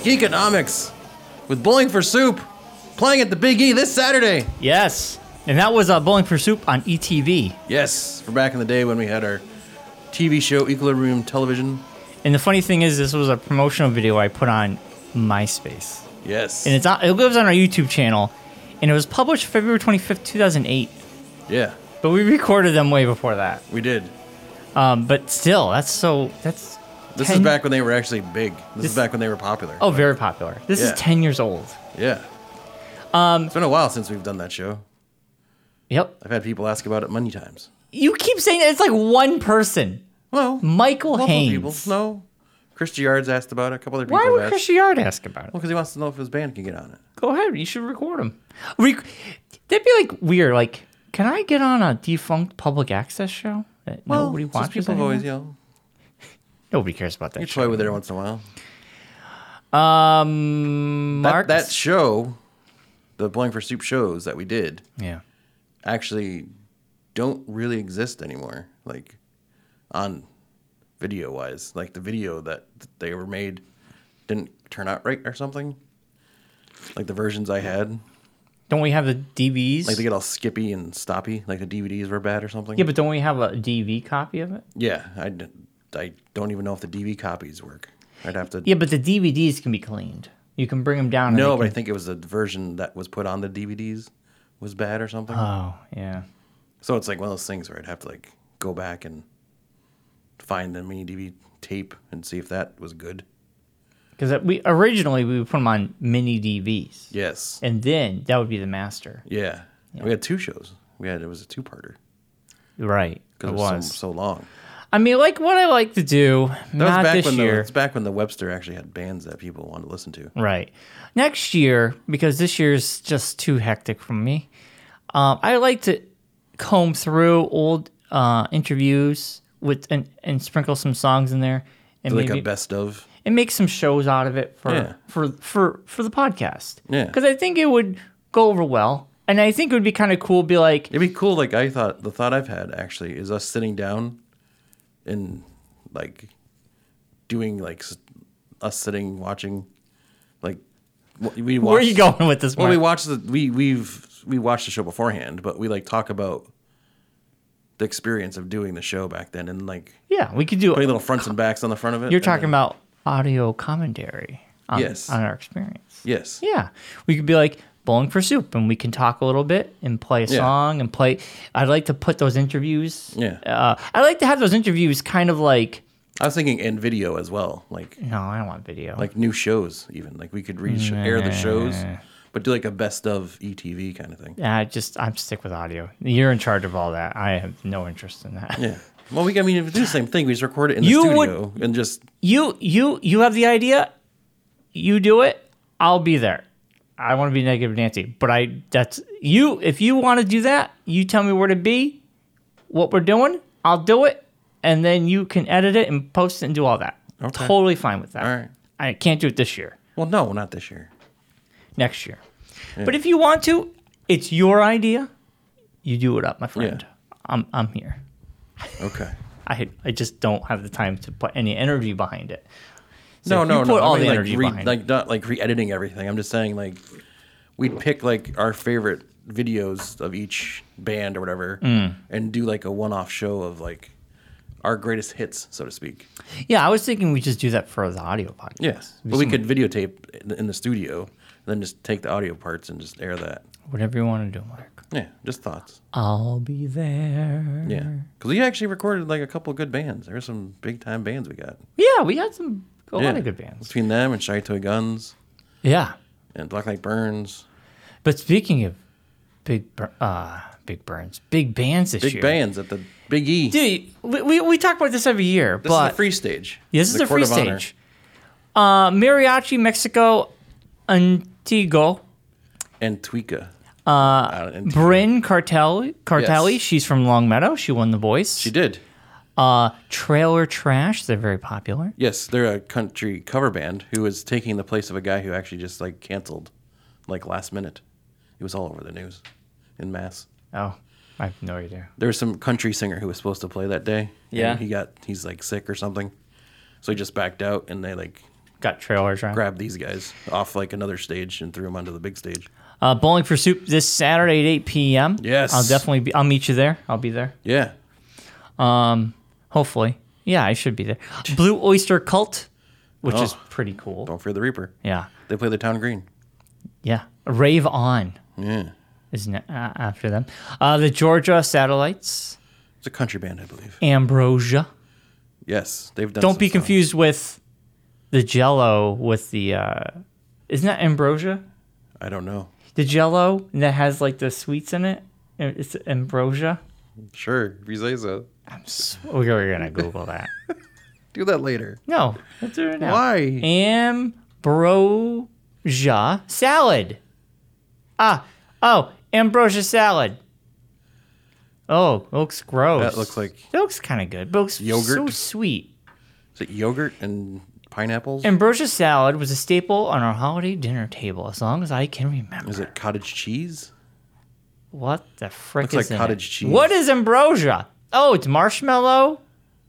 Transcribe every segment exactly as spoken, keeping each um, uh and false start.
Geekonomics with Bowling for Soup playing at the Big E this Saturday. Yes. And that was uh, Bowling for Soup on E T V. Yes, for back in the day when we had our T V show Equilibrium Television. And the funny thing is, this was a promotional video I put on MySpace. Yes. And it's on, it lives on our YouTube channel. And it was published February twenty-fifth, two thousand eight. Yeah. But we recorded them way before that. We did. Um, but still, that's so... that's. This ten is back when they were actually big. This, This- is back when they were popular. Oh, very popular. This Yeah. is ten years old. Yeah. Um, It's been a while since we've done that show. Yep. I've had people ask about it many times. You keep saying that it's like one person. Well, Michael multiple Haynes. people. No. Chris Giard's asked about it. A couple other people Why have would asked. Chris Yard ask about it? Well, because he wants to know if his band can get on it. Go ahead. You should record them. Rec- That'd be like weird. Like, can I get on a defunct public access show that Well, nobody it's just watches people have anymore? always, you know, Nobody cares about that you show. toy with it every once in a while. Um, That, Mark. that show, the Bowling for Soup shows that we did, yeah. actually don't really exist anymore. Like, on video wise, like the video that they were made didn't turn out right or something. Like the versions I had, Don't we have the D V Ds? like they get all skippy and stoppy. Like the D V Ds were bad or something. yeah, but don't we have a D V copy of it? Yeah, I, d- I don't even know if the D V copies work. I'd have to. Yeah, but the D V Ds can be cleaned. You can bring them down. and No, they but I can- think it was the version that was put on the D V Ds was bad or something. Oh, yeah. So it's like one of those things where I'd have to like go back and find the mini D V D tape and see if that was good. Because we originally we would put them on mini D Vs, Yes. and then that would be the master. Yeah. We had two shows. We had it was a two-parter Right. because It it was, was. So, so long. I mean, like what I like to do. That not was back this when year. the it's back when the Webster actually had bands that people wanted to listen to. Right. Next year, because this year's just too hectic for me, um, I like to comb through old uh, interviews with and, and sprinkle some songs in there, and Like maybe a best of. and make some shows out of it for Yeah. for, for for the podcast. Yeah. Because I think it would go over well, and I think it would be kind of cool. Be like, It'd be cool. Like I thought, the thought I've had actually is us sitting down and like doing like s- us sitting watching like w- we watch, where are you going with this? Well, Mark? we watch the we we've we watched the show beforehand, but we like talk about the experience of doing the show back then and like yeah, we could do. putting little fronts and backs on the front of it. You're and talking then- about audio commentary on, Yes. on our experience. yes, Yeah, we could be like Bowling for Soup, and we can talk a little bit and play a Yeah. song and play. I'd like to put those interviews. Yeah. uh, I like to have those interviews kind of like. I was thinking in video as well, like No, I don't want video. like new shows even like we could re- air the shows, but do like a best of E T V kind of thing. yeah, I just I'm stick with audio. You're in charge of all that. I have no interest in that. Yeah. Well, we I mean, if we do the same thing, we just record it in the You would- studio and just You you you have the idea. You do it. I'll be there. I want to be Negative Nancy, but I that's you. If you want to do that, you tell me where to be, what we're doing. I'll do it, and then you can edit it and post it and do all that. Okay. Totally fine with that. All right. I can't do it this year. well, no, not this year. Next year. But if you want to, it's your idea. You do it up, my friend. Yeah. I'm I'm here. Okay. I I just don't have the time to put any energy behind it. So No, if no, you no. put all I mean, the like, energy re- behind like it. not like re-editing everything. I'm just saying like we'd pick like our favorite videos of each band or whatever, Mm. and do like a one-off show of like our greatest hits, so to speak. Yeah, I was thinking we just do that for the audio podcast. Yes, but we could videotape in the- in the studio, and then just take the audio parts and just air that. Whatever you want to do, Mark. Yeah, just thoughts. I'll be there. Yeah, because we actually recorded like a couple of good bands. There were some big-time bands we got. Yeah, we had some a yeah. lot of good bands. Between them and Shy Toy Guns Yeah. and Black Light Burns. But speaking of big bur- uh big burns, big bands this Big year. bands at the Big E. Dude, we, we, we talk about this every year, This but is the free stage. Yeah, this is The the free Court of Honor. stage. Uh, Mariachi Mexico Antigo. Antigua. Uh, Antigua. Bryn Cartelli, Cartelli, Yes. she's from Long Meadow. She won The Voice. She did. Uh, Trailer Trash, they're very popular. Yes, they're a country cover band who is taking the place of a guy who actually just like canceled, like last minute. It was all over the news, in mass. Oh, I have no idea. There was some country singer who was supposed to play that day. and Yeah. he got he's like sick or something, so he just backed out, and they like got trailers around. grab these guys off like another stage and threw them onto the big stage. Uh, Bowling for Soup this Saturday at eight p.m. Yes. I'll definitely be. I'll meet you there. I'll be there. Yeah. Um, hopefully. Yeah, I should be there. Blue Oyster Cult, which Oh. is pretty cool. Don't fear the Reaper. Yeah. They play the Town Green. Yeah. Rave On Yeah. is ne- uh, after them. Uh, the Georgia Satellites. It's a country band, I believe. Ambrosia. Yes, they've done. Don't some be songs. confused with the Jello with the. Uh, isn't that Ambrosia? I don't know. The Jello that has like the sweets in it. It's Ambrosia. Sure, if you say so. I'm s- we're gonna Google that. Do that later. No, let's do it now. Why? Ambrosia salad. Ah, oh, ambrosia salad. Oh, it looks gross. That looks like- It looks kind of good, but it looks Yogurt? so sweet. Is it yogurt and pineapples? Ambrosia salad was a staple on our holiday dinner table as long as I can remember. Is it cottage cheese? What the frick Looks is like in cottage it? cheese. What is ambrosia? Oh, it's marshmallow.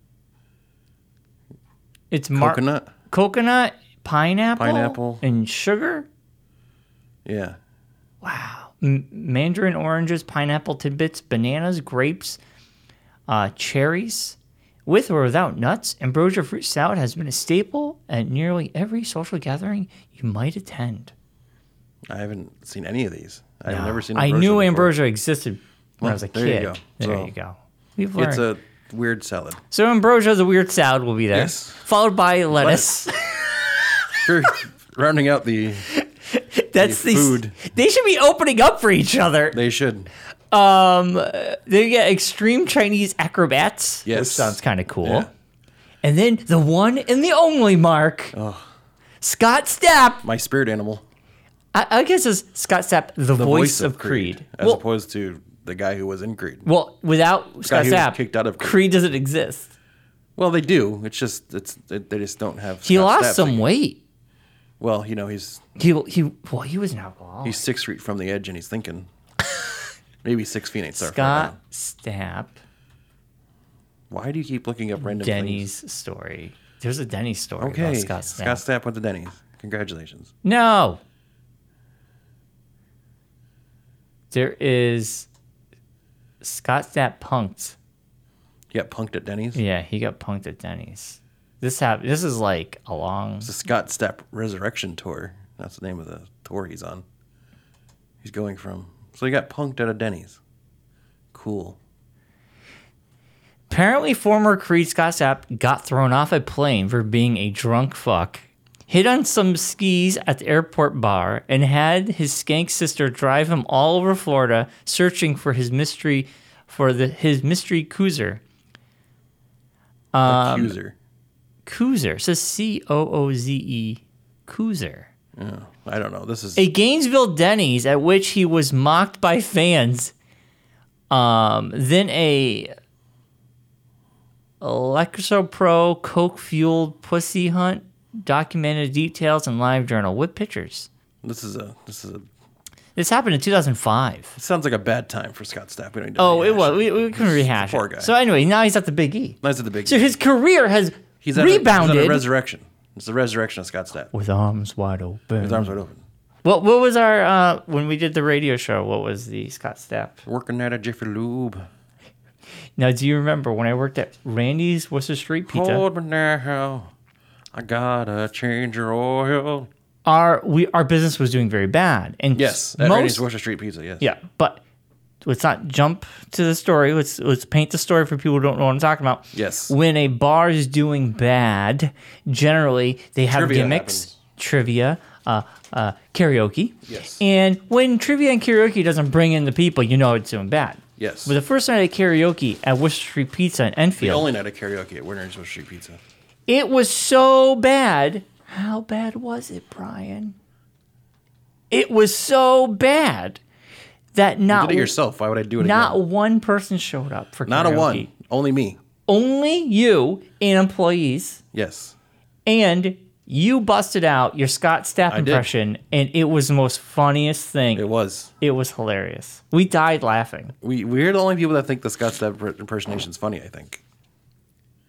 It's mar- Coconut? coconut, pineapple, Pineapple. and sugar. Yeah. Wow. M- mandarin oranges, pineapple tidbits, bananas, grapes, uh, cherries. With or without nuts, ambrosia fruit salad has been a staple at nearly every social gathering you might attend. I haven't seen any of these. I've No. never seen I ambrosia knew before. ambrosia existed when I Well, was a there you kid. go. There So, you go. We've learned. It's a weird salad. So ambrosia, the weird salad, will be there. Yes. Followed by lettuce. Sure. Rounding out the, That's the the food. They should be opening up for each other. They should. Um, they get extreme Chinese acrobats, which Yes. sounds kind of cool. Yeah. And then the one and the only Mark, Scott Stapp. My spirit animal. I, I guess it's Scott Stapp, the, The voice, of Creed. As well, opposed to the guy who was in Creed. well, without Scott who was Stapp, kicked out of Creed. Creed doesn't exist. Well, they do. It's just it's they they just don't have. He Scott lost Stapp some singing. weight. Well, you know he's He he well he was an alcoholic. he's six feet from the edge and he's thinking. Maybe six feet ain't so far Scott down. Stapp, Why do you keep looking up random Denny's things? story. There's a Denny's story Okay, about Scott Stapp. Scott Stapp went to Denny's. Congratulations. No. There is Scott Stapp punked. He got punked at Denny's. Yeah, he got punked at Denny's. This hap- This is like a long. The Scott Stapp Resurrection Tour. That's the name of the tour he's on. He's going from. So he got punked at a Denny's. Cool. Apparently, former Creed Scott Stapp got thrown off a plane for being a drunk fuck, hit on some skis at the airport bar, and had his skank sister drive him all over Florida searching for his mystery, for the his mystery cruiser. Um, Accuser. Cruiser. It says C O O Z E. Cruiser. Yeah, I don't know. This is. A Gainesville Denny's at which he was mocked by fans. Um, then a Lexapro Coke fueled pussy hunt documented details in live journal with pictures. This is a. This is a. This happened in two thousand five. It sounds like a bad time for Scott Stapp. We don't need to Oh, it rehash was. We, we couldn't rehash Poor it. guy. So anyway, now he's at the Big E. Nice at the big. So his career has he's at a- rebounded he's at a resurrection. It's the resurrection of Scott Stapp. with arms wide open. His arms wide open. What what was our uh, when we did the radio show? What was the Scott Stapp? Working at a Jiffy Lube. Now, do you remember when I worked at Randy's Worcester Street Pizza? Hold me now. I gotta change your oil. Our we our business was doing very bad, and Yes, at most Randy's Worcester Street Pizza. Yes. yeah. But let's not jump to the story. Let's let's paint the story for people who don't know what I'm talking about. Yes. When a bar is doing bad, generally they have Trivia gimmicks, happens. trivia, uh, uh, karaoke. Yes. And when trivia and karaoke doesn't bring in the people, you know it's doing bad. Yes. But the first night of karaoke at Worcester Street Pizza in The Enfield, only night of karaoke at Werner's Worcester Street Pizza. it was so bad. How bad was it, Brian? It was so bad that You not did it yourself. Why would I do it not again? one person showed up for Not a karaoke. one. Only me. Only you and employees, Yes. and you busted out your Scott Stapp I did. impression, and it was the most funniest thing. It was. It was hilarious. We died laughing. We we're the only people that think the Scott Stapp impersonation is funny. I think.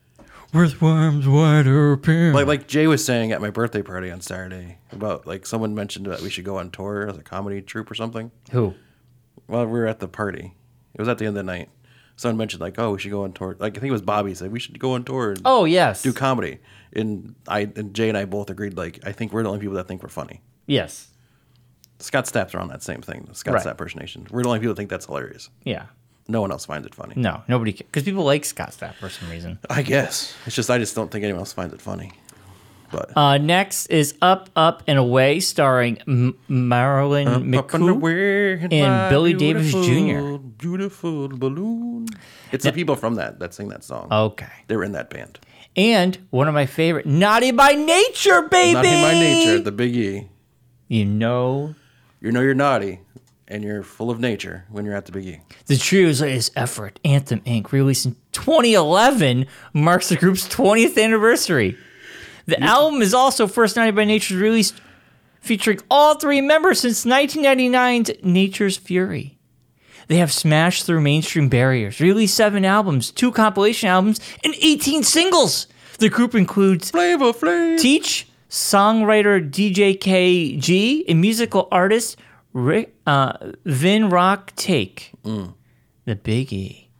Earthworms wide open. Like like Jay was saying at my birthday party on Saturday about like someone mentioned that we should go on tour as a comedy troupe or something. Who? Well, we were at the party. It was at the end of the night. Someone mentioned like, oh, we should go on tour. Like I think it was Bobby said we should go on tour. And Oh, yes. do comedy. And I and Jay and I both agreed like I think we're the only people that think we're funny. Yes. Scott Stapp's are on that same thing. The Scott Right. Stapp impersonation. We're the only people that think that's hilarious. Yeah. No one else finds it funny. No, nobody can. Because people like Scott Stapp for some reason. I guess it's just I just don't think anyone else finds it funny. But Uh, next is Up, Up, and Away, starring M- Marilyn Up and McCoo. away in and my Billy Davis beautiful, Junior Beautiful balloon. It's the people from that that sing that song. Okay. They were in that band. And one of my favorite, Naughty by Nature, baby! Naughty by nature, the Big E. You know, You know you're naughty, and you're full of nature when you're at the Big E. the trio's latest effort, Anthem Incorporated, released in twenty eleven, marks the group's twentieth anniversary. The album is also first Naughty by Nature's released featuring all three members since nineteen ninety-nine's Nature's Fury. They have smashed through mainstream barriers, released seven albums, two compilation albums, and eighteen singles. The group includes Flavor Flav. Teach, songwriter D J K G, and musical artist Rick, uh, Vin Rock Take. Mm. The Big E.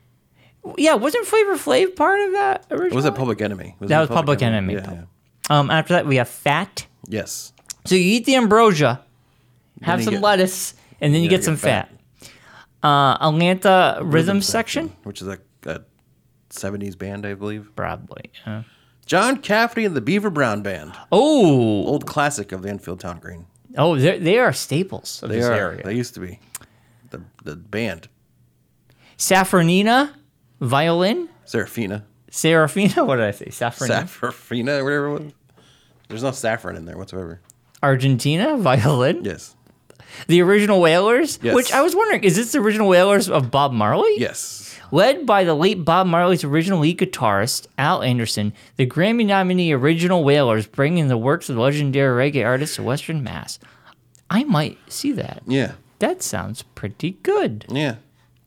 Yeah, wasn't Flavor Flav part of that originally? Was that Public Enemy? That was Public Enemy. Yeah, yeah. Um, after that, we have Fat. Yes. So you eat the ambrosia, have you some get- lettuce, and then you Yeah, get some get fat. fat. Uh, Atlanta Rhythm, section? Which is a, a seventies band, I believe. Probably. Uh, John Cafferty and the Beaver Brown Band. oh, Old classic of the Enfield Town Green. oh, they they are staples of They this are. area. They used to be. The the band. Safranina, violin. Serafina. Serafina, what did I say? Safranina. Saffrafina, whatever it was. There's no saffron in there whatsoever. Argentina, violin. Yes. The original Wailers, Yes. which I was wondering, is this the original Wailers of Bob Marley? Yes. Led by the late Bob Marley's original lead guitarist, Al Anderson, the Grammy nominee original Wailers bring in the works of legendary reggae artists of Western Mass. I might see that. Yeah. That sounds pretty good. Yeah.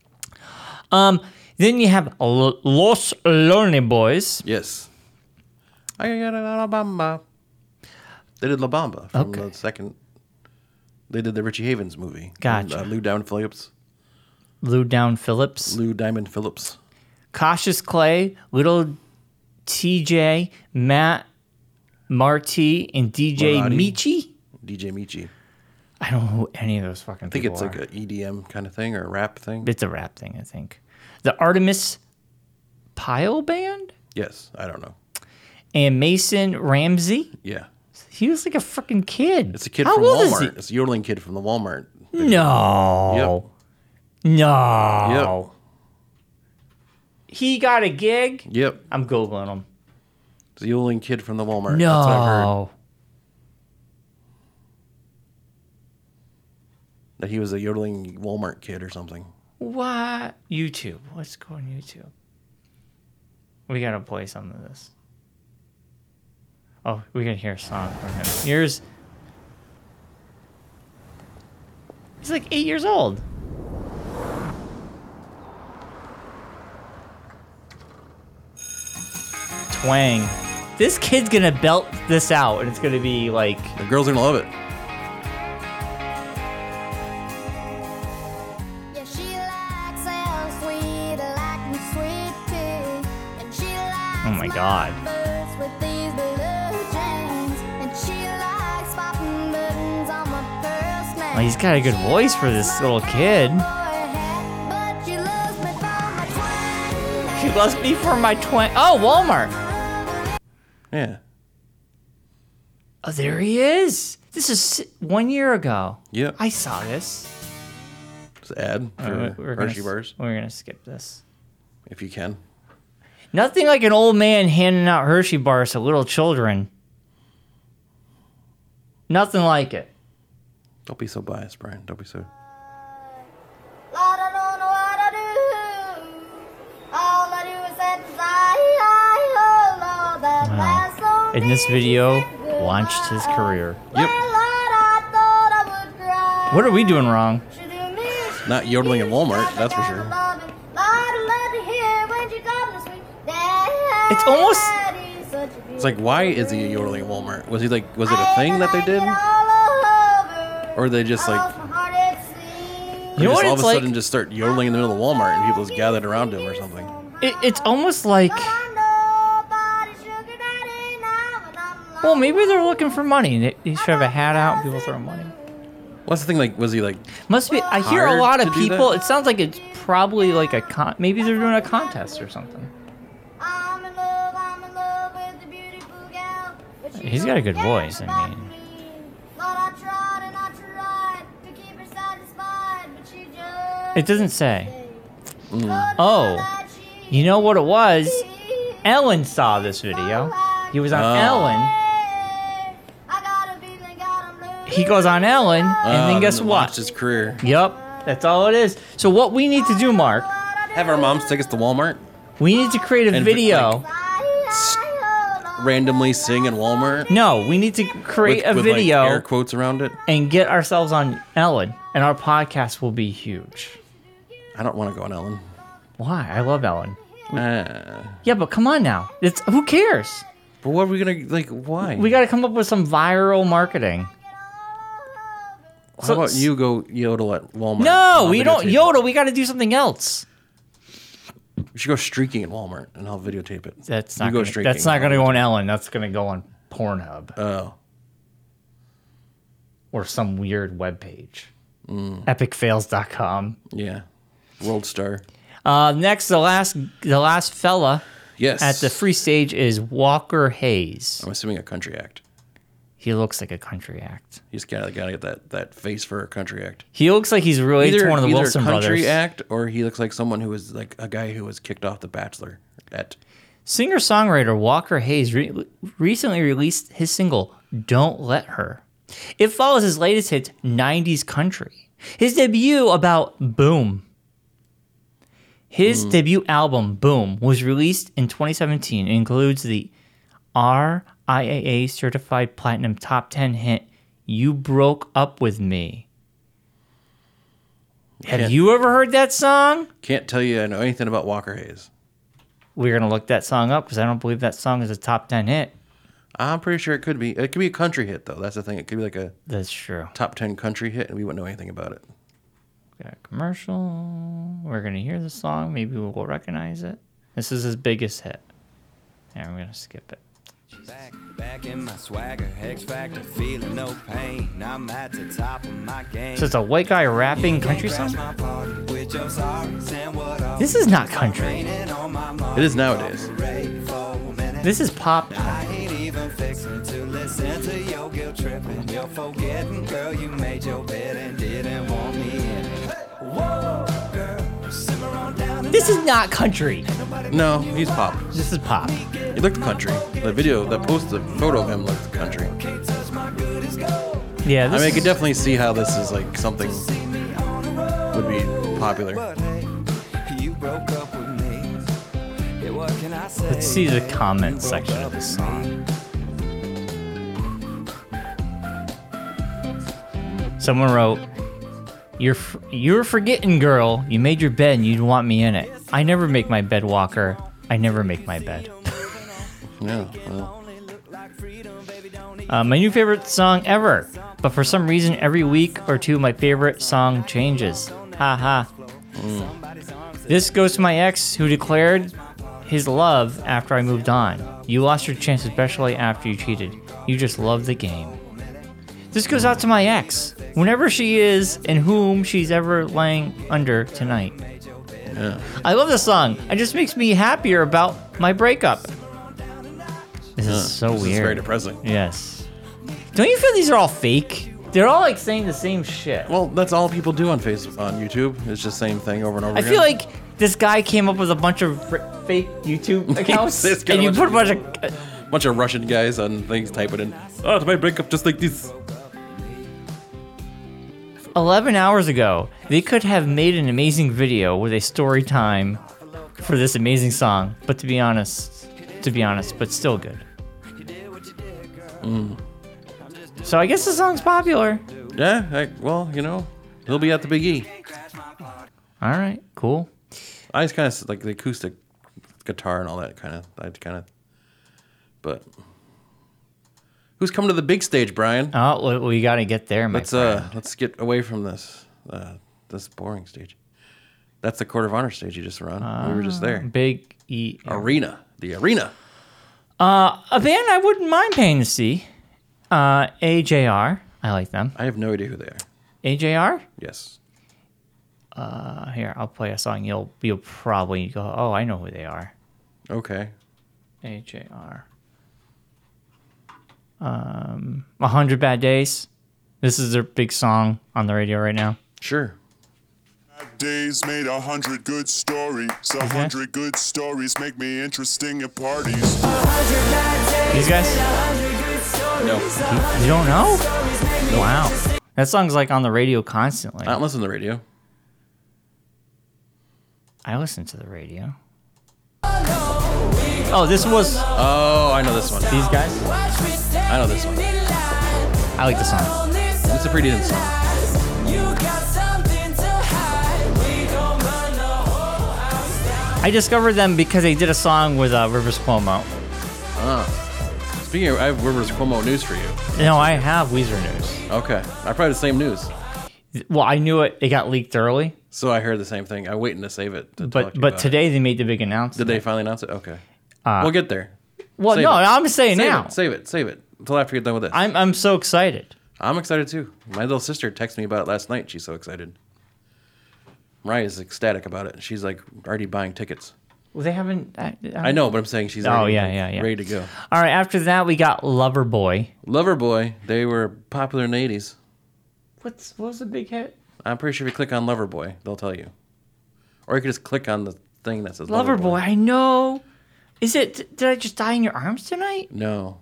Then you have L- Los Lonely Boys. Yes. I got an Alabama. They did La Bamba from Okay. the second. They did the Richie Havens movie. Gotcha. Uh, Lou Diamond Phillips. Lou Down Phillips. Lou Diamond Phillips. Cautious Clay, Little T J, Matt Marty, and D J Marty. Michi. D J Michi. I don't know who any of those fucking I think people it's like are. a E D M kind of thing or a rap thing. It's a rap thing, I think. The Artemis Pyle Band Yes. I don't know. and Mason Ramsey. Yeah. He was like a freaking kid. It's a kid How from old is Walmart. It's a yodeling kid from the Walmart. he? No. No. Yep. He got a gig. Yep. I'm Googling him. It's a yodeling kid from the Walmart. That's what I've heard. No. That he was a yodeling Walmart kid or something. What? YouTube. Let's go on YouTube. We gotta play some of this. Oh, we gotta hear a song from him. Here's. He's like eight years old. Twang. This kid's gonna belt this out, and it's gonna be like. The girls are gonna love it. Yeah, she likes L sweet, like me sweet tea. And she likes Oh my God. birds with these blue jeans. And she likes popping buttons on my pearl snake. Oh, he's got a good voice for this little kid. But she loves me for my twang. She loves me for my twang. Oh, Walmart. Yeah. Oh, there he is. This is si- one year ago. Yep. I saw this. It's an ad for Uh, we're gonna Hershey s- bars, We're gonna skip this. if you can. Nothing like an old man handing out Hershey bars to little children. Nothing like it. Don't be so biased, Brian. Don't be so. Lord, I don't know what I do. All I do is sit and sigh, oh Lord, that last song In this is video, goodbye. launched his career. Well, Lord, I thought I would cry. What are we doing wrong? She do me, she Not yodeling at Walmart, that's for sure. Lord, I love to hear when she comes to sweet. Dad, It's almost. It's like, why is he yodeling at Walmart? Was he like, was it a thing that they did, or they just like, You know just what all it's of a like? sudden just start yodeling in the middle of Walmart and people just gathered around him or something? It, it's almost like. Well, maybe they're looking for money. They, they should have a hat out and people throw money. What's the thing? Like, was he like? Must be. I hear a Hired lot of to do people. that? It sounds like it's probably like a con. Maybe they're doing a contest or something. I'm in love, I'm in love with the beautiful gal. But she He's got a good don't voice, care I about mean. me. Thought I tried and I tried to keep her satisfied, but she just It doesn't say. Mm. Oh, you know what it was? Ellen saw this video. He was on Oh. Ellen. He goes on Ellen, and uh, then guess and what? launched his career. Yep, that's all it is. So what we need to do, Mark, Have our moms take us to Walmart, we need to create a And, video. randomly sing in Walmart No, we need to create with, a with, video like, air quotes around it. and get ourselves on Ellen, and our podcast will be huge. I don't want to go on Ellen. Why? I love Ellen. Uh, Yeah, but come on now. It's who cares? but what are we gonna like? Why? We got to come up with some viral marketing. How so- about you go yodel at Walmart? No, I'll we don't videotape it. yodel. We got to do something else. We should go streaking at Walmart, and I'll videotape it. That's You not. go Gonna, streaking. that's not going to go on Ellen. That's going to go on Pornhub Oh, or some weird webpage. epic fails dot com. yeah. World Star. Uh, next, the last, the last fella Yes. at the free stage is Walker Hayes. I'm assuming a country act. He looks like a country act. He's gotta gotta get that, that face for a country act. He looks like he's related Either, to one of the either Wilson a country brothers. act, or he looks like someone who was like a guy who was kicked off The Bachelor. At Singer-songwriter Walker Hayes re- recently released his single, Don't Let Her. It follows his latest hit, nineties Country. His debut about Boom. His debut album, Boom, was released in twenty seventeen. It includes the R I A A certified platinum top ten hit, You Broke Up With Me. Have Can't- you ever heard that song? Can't tell you I know anything about Walker Hayes. We're going to look that song up because I don't believe that song is a top ten hit. I'm pretty sure it could be. It could be a country hit though. That's the thing. It could be like a That's true. top ten country hit, and we wouldn't know anything about it. Got a commercial. We're gonna hear the song. Maybe we'll recognize it. This is his biggest hit. And we're gonna skip it. Back, back in my swagger, X Factor, feeling no pain. I'm at the top of my game. So it's a white guy rapping country song. My party with your sorries and what else? This is not country. Raining on my mind. It is nowadays. Ready for a minute. This is pop. I ain't even fixing to listen to your guilt tripping. You're forgetting, girl, you made your bed and didn't want me in it. Whoa, girl, simmer on down and This is not country. No, he's pop. This is pop. He looked country. The video, that post, the photo of him looked country. can't touch my good as gold. Yeah, I this mean, I could is, definitely see how this is like something would be popular. But hey, you broke up with me. Yeah, what can I say? let's see the comment section of this song. Someone wrote, "You're f- you're forgetting, girl. You made your bed and you'd want me in it. I never make my bed, Walker. I never make my bed." Yeah. Well, Uh, my new favorite song ever, but for some reason every week or two my favorite song changes. Ha ha. This goes to my ex who declared his love after I moved on. You lost your chance, especially after you cheated. You just love the game. This goes out to my ex, whenever she is and whom she's ever laying under tonight. yeah. I love this song. It just makes me happier about my breakup. This yeah. is so This weird. is very depressing. Yes. Don't you feel these are all fake? They're all like saying the same shit. Well, that's all people do on Facebook, on YouTube. It's just the same thing over and over I again. feel like this guy came up with a bunch of fr- fake YouTube accounts, This guy and you was- put a bunch of. a bunch of Russian guys on things typing in, oh, it's my breakup just like this. eleven hours ago, they could have made an amazing video with a story time for this amazing song. But to be honest, to be honest, but still good. So I guess the song's popular. Yeah, I, well, you know, he'll be at the Big E. All right, cool. I just kind of like the acoustic guitar and all that kind of. I kind of. But who's coming to the big stage, Brian? Oh, well, we got to get there, my Let's friend. uh, let's get away from this uh, this boring stage. That's the Court of Honor stage you just run. we were just there. Big E. Arena, the arena. Uh, a band I wouldn't mind paying to see. Uh, A J R. I like them. I have no idea who they are. A J R? Yes. Uh, here, I'll play a song. You'll you'll probably go, oh, I know who they are. Okay. A J R. Um, A Hundred Bad Days. This is their big song on the radio right now. Sure. Days made a hundred good stories. A hundred good stories make me interesting at parties. These guys? No. You, you don't know? Wow. That song's like on the radio constantly. I don't listen to the radio. I listen to the radio. Oh, this was Oh, I know this one. these guys? I know this one. I like the song. It's a pretty decent song. I discovered them because they did a song with uh, Rivers Cuomo. Speaking of, I have Rivers Cuomo news for you. No, I have Weezer news. Okay. I probably the same news. Well, I knew it. It got leaked early, So I heard the same thing. I'm waiting to save it. To talk but to you but about today they made the big it. announcement. Did they finally announce it? Okay. we'll get there. Well, Save no, it. I'm saying Save now. it. Save it. Save it. Until after you get done with this. I'm I'm so excited. I'm excited too. My little sister texted me about it last night. She's so excited. Mariah's ecstatic about it. She's like already buying tickets. Well, they haven't. I, I know, but I'm saying she's Oh, already yeah, yeah, yeah. ready to go. All right. After that, we got Loverboy. Loverboy, they were popular in the eighties. What's what was the big hit? I'm pretty sure if you click on Loverboy, they'll tell you. Or you can just click on the thing that says Loverboy. Loverboy. I know. Is it? Did I just die in your arms tonight? No.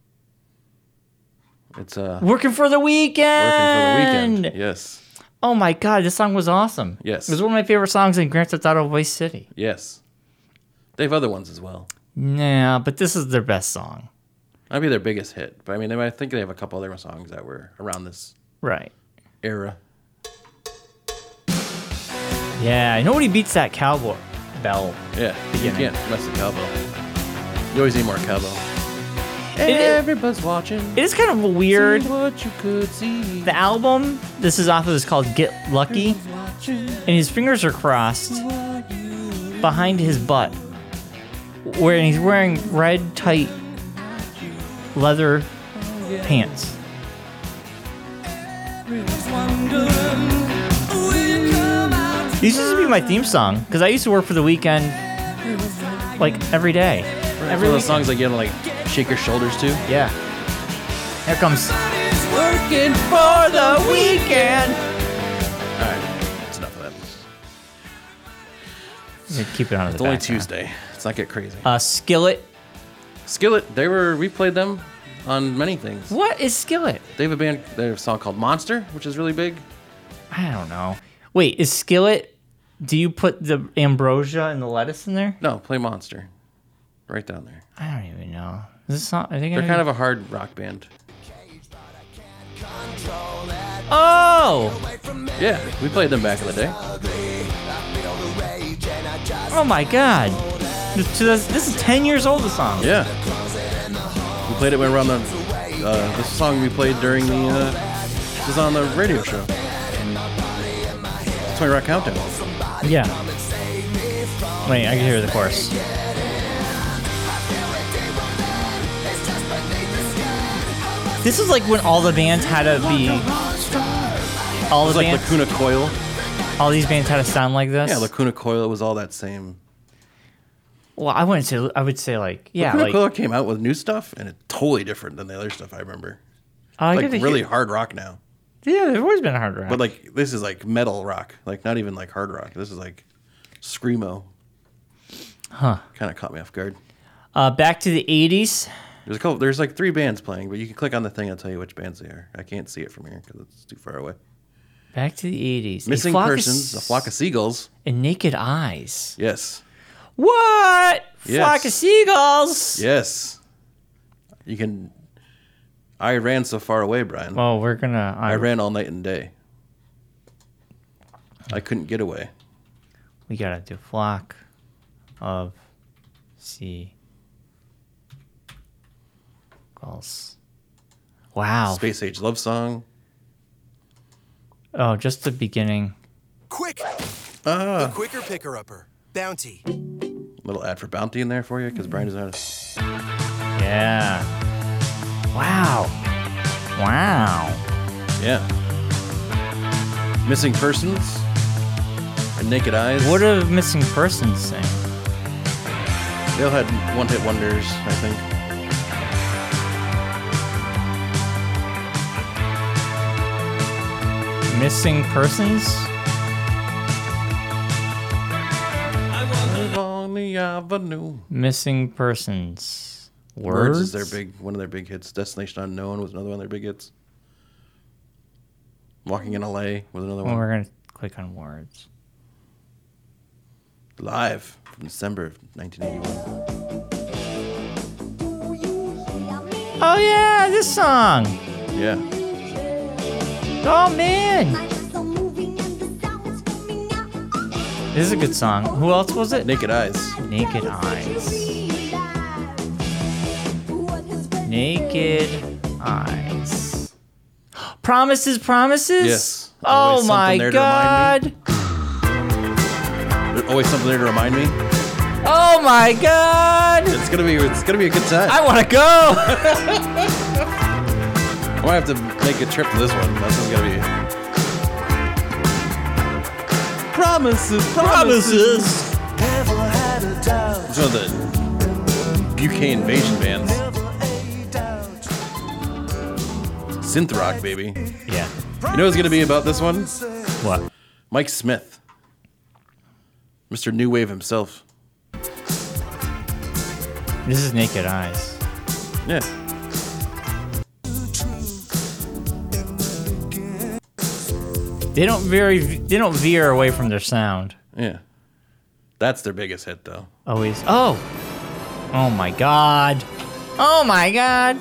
It's uh Working for the weekend. Working for the Weekend. Yes. Oh my god, this song was awesome. Yes. It was one of my favorite songs in Grand Theft Auto Vice City. Yes. They have other ones as well. Nah, but this is their best song. Might be their biggest hit. But I mean, they I think they have a couple other songs that were around this Right. era. Yeah, nobody beats that cowboy bell. Yeah. You Beginning. can't mess with cowbell. You always need more cowbell. It is- Everybody's watching. It is kind of a weird. See what you could see. The album, this is off of, is called Get Lucky, and his fingers are crossed behind his butt, where he's wearing red, tight leather pants. These used to be my theme song because I used to work for the weekend, like every day. Every one of those songs that you gotta like shake your shoulders to. Yeah. Here comes Working for the Weekend. All right, that's enough of that. Keep it on the It's only background. Tuesday. Let's not get crazy. Uh, Skillet. Skillet, they were we played them on many things. What is Skillet? They have a band. They have a song called Monster, which is really big. I don't know. Wait, is Skillet? Do you put the ambrosia and the lettuce in there? No, play Monster, right down there. I don't even know. Is this not? I think They're I kind of a hard rock band. Oh! Yeah, we played them back in the day. Oh my God! This, this this is ten years old. The song. Yeah, we played it when we were on the. Uh, this song we played during the. Uh, this was on the radio show. twenty Rock Countdown. Yeah. Wait, I can hear the chorus. This is like when all the bands had to be. All It the was like bands. Lacuna Coil. All these bands had to sound like this. Yeah, Lacuna Coil was all that same. Well, I wouldn't say. I would say like yeah, Lacuna like Coil came out with new stuff, and it's totally different than the other stuff I remember. I Like gotta really hear- hard rock now. Yeah, there's always been a hard rock. But like this is like metal rock, like not even like hard rock. This is like screamo. Huh. Kind of caught me off guard. Uh, back to the eighties. There's a couple. There's like three bands playing, but you can click on the thing. I'll tell you which bands they are. I can't see it from here because it's too far away. Back to the eighties. Missing a flock Persons, of, A Flock of Seagulls. and Naked Eyes. Yes, What? Yes. Flock of seagulls. yes. You can. I ran so far away, Brian. Well, we're gonna. I ran all night and day. I couldn't get away. We gotta do flock of see. Else. Wow. Space Age Love Song. Oh, just the beginning. Quick! Ah. The quicker picker-upper. Bounty. Little ad for Bounty in there for you, because Brian doesn't have to. Yeah. Wow. Wow. Yeah. Missing Persons. And Naked Eyes. What do Missing Persons sing? They all had one-hit wonders, I think. Missing Persons? On the avenue. Missing Persons. Words Words? is their big one of their big hits. Destination Unknown was another one of their big hits. Walking in L A was another Well, one. we're going to click on Words. Live from December of nineteen eighty-one. Oh, yeah, this song. Yeah. Oh, man. This is a good song. Who else was it? Naked Eyes. Naked Eyes. Naked Eyes. Promises, Promises? Yes. Oh, Always something my there to God. remind There's always something there to remind me. Oh, my God. It's gonna be it's gonna be a good time. I want to go. I might have to make a trip to this one. This one's gonna be promises, promises. Never had a doubt. It's one of the U K invasion bands. Synth rock, baby. Yeah. You know what's gonna be about this one? What? Mike Smith, Mister New Wave himself. This is Naked Eyes. Yeah. They don't very. They don't veer away from their sound. Yeah. That's their biggest hit, though. Always. Oh. Oh my God. Oh my God.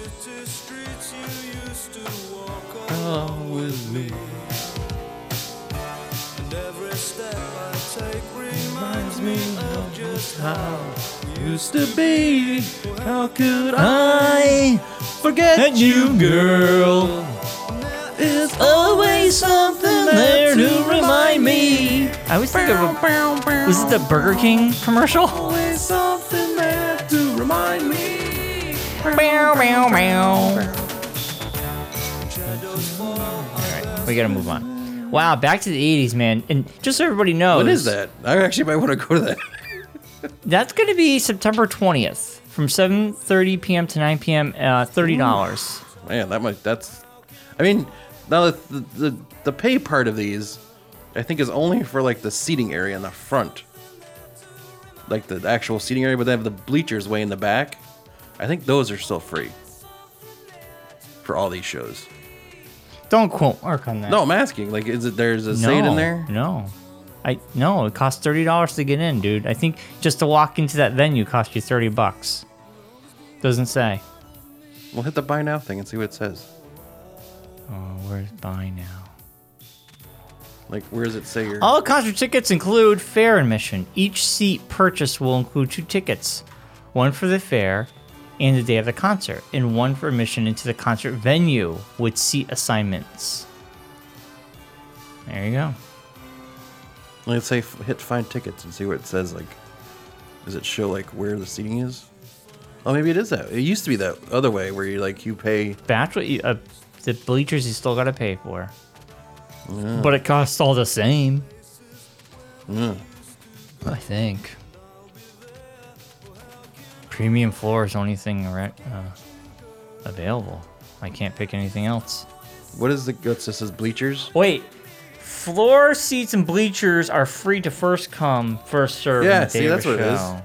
Reminds me of just how it used to be. How could I forget you, girl? There's always something there to remind me. I always think of a. Was it the Burger King commercial? Always something there to remind me. Bow, bow, bow. Alright, we gotta move on. Wow, back to the eighties, man. And just so everybody knows. What is that? I actually might want to go to that. That's gonna be September twentieth from seven thirty p.m. to nine p.m. Uh, thirty dollars. Man, that might. That's. I mean, now the, the the the pay part of these, I think, is only for like the seating area in the front, like the actual seating area. But they have the bleachers way in the back. I think those are still free for all these shows. Don't quote Mark on that. No, I'm asking. Like, is it there's a seat in there? No. I no, it costs thirty dollars to get in, dude. I think just to walk into that venue cost you thirty bucks. Doesn't say. We'll hit the buy now thing and see what it says. Oh, where's buy now? Like, where does it say you're? All concert tickets include fair admission. Each seat purchased will include two tickets, one for the fair and the day of the concert, and one for admission into the concert venue with seat assignments. There you go. Let's say f- hit find tickets and see what it says. Like, does it show like where the seating is? Oh, maybe it is that. It used to be that other way where you like you pay. Bachelor, uh, the bleachers you still gotta pay for, but it costs all the same. Yeah. I think. Premium floor is the only thing uh, available. I can't pick anything else. What is the what's this? Says bleachers? Wait, floor seats and bleachers are free to first come, first serve. Yeah, on the day see, of that's the what it is. show.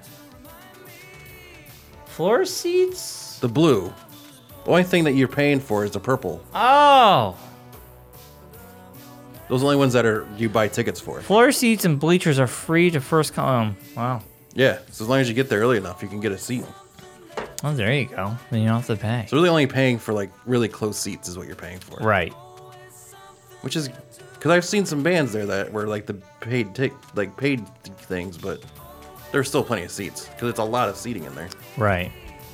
Floor seats? The blue. The only thing that you're paying for is the purple. Oh, Those are the only ones that are you buy tickets for. floor seats and bleachers are free to first come. Wow. Yeah, so as long as you get there early enough, you can get a seat. Oh, there you go. Then you don't have to pay. So really, only paying for like really close seats is what you're paying for. Right. Which is because I've seen some bands there that were like the paid tick like paid things, but There's still plenty of seats because it's a lot of seating in there. Right.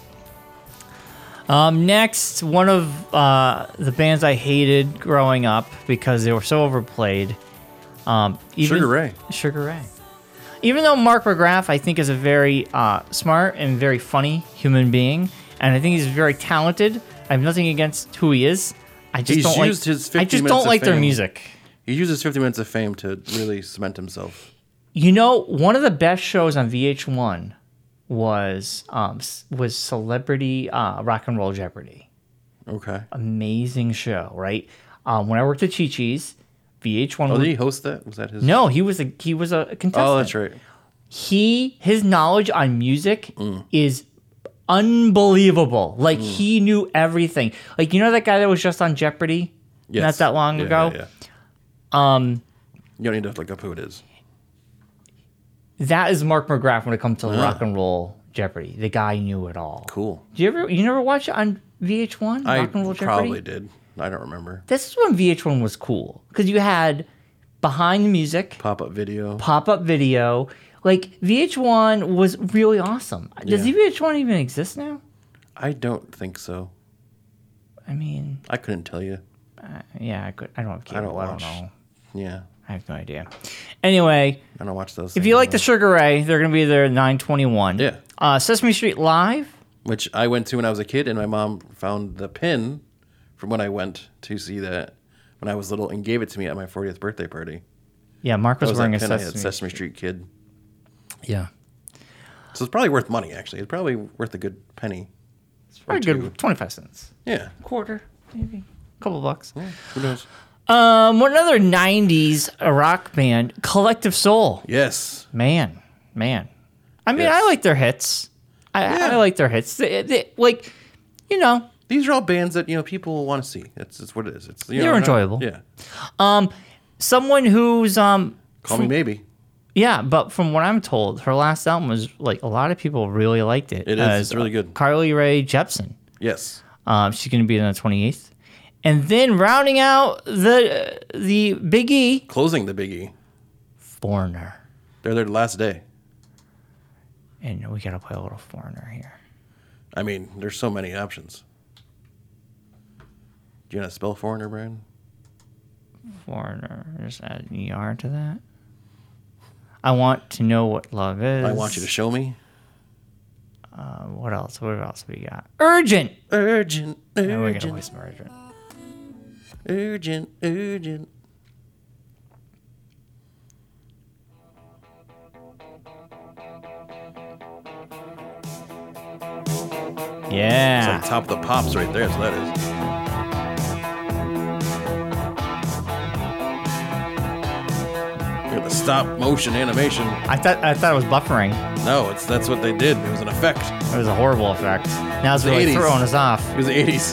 Um, next, one of uh, the bands I hated growing up because they were so overplayed. Um, even, Sugar Ray. Sugar Ray. Even though Mark McGrath, I think, is a very uh, smart and very funny human being, and I think he's very talented. I have nothing against who he is. I just He's don't like. used his I fifty just minutes don't of like their fame. music. He uses fifty minutes of fame to really cement himself. You know, one of the best shows on V H one was um s- was Celebrity uh, Rock and Roll Jeopardy. Okay. Amazing show, right? Um, when I worked at Chi Chi's, V H one. Oh, would- did he host that? Was that his? No, he was a he was a contestant. Oh, that's right. He his knowledge on music Mm. is unbelievable. Like he knew everything. Like you know that guy that was just on Jeopardy Yes. not that long Yeah, ago. yeah, yeah. Um, You don't need to look up who it is. that is Mark McGrath when it comes to Ah. rock and roll Jeopardy. The guy knew it all. Cool. Do you ever you never watch it on V H one? I Rock and Roll Jeopardy? probably did. I don't remember. This is when V H one was cool because you had behind the music, Pop up video. pop up video. Like V H one was really awesome. Does Yeah. V H one even exist now? I don't think so. I mean, I couldn't tell you. yeah, I could. I don't have cable. I don't don't, watch. know. Yeah. I have no idea. Anyway, I don't watch those. if things you like the anymore. Sugar Ray, they're gonna be there at nine twenty-one. Yeah. Uh, Sesame Street Live. Which I went to when I was a kid, and my mom found the pin from when I went to see that when I was little and gave it to me at my fortieth birthday party. Yeah, Mark was, That was wearing that a pin I had, Sesame. Sesame Street Kid. Yeah, So it's probably worth money, actually. It's probably worth a good penny. it's very two. good. Twenty-five cents, Yeah. quarter, maybe, a couple bucks. Who knows? Um, what another nineties rock band, Collective Soul. Yes. Man, man. I mean, Yes. I like their hits. I, Yeah. I like their hits. They, they, like, you know, These are all bands that, you know, people want to see. That's, that's what it is. It's you They're know, enjoyable. Yeah. someone who's um, Call Me Maybe. yeah, but from what I'm told, her last album was like a lot of people really liked it. It is. As, It's really good. uh, Carly Rae Jepsen. Yes. Um, she's going to be on the twenty-eighth, and then rounding out the the Big E, Closing the Biggie. Foreigner, They're their last day. and we got to play a little Foreigner here. I mean, there's so many options. Do you know how to spell foreigner, Brian? Foreigner, just add an E R to that. I want to know what love is. I want you to show me. Uh, what else? What else we got? Urgent. Urgent, Yeah, we're gonna urgent, play some Urgent. urgent, urgent. It's Yeah. like top of the pops right there, so that is. Look at the stop motion animation. I thought I thought it was buffering. No, it's that's what they did. It was an effect. It was a horrible effect. Now it's The really eighties. throwing us off. It was the eighties.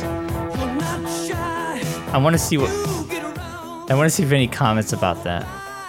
I want to see what. I want to see if any comments about that.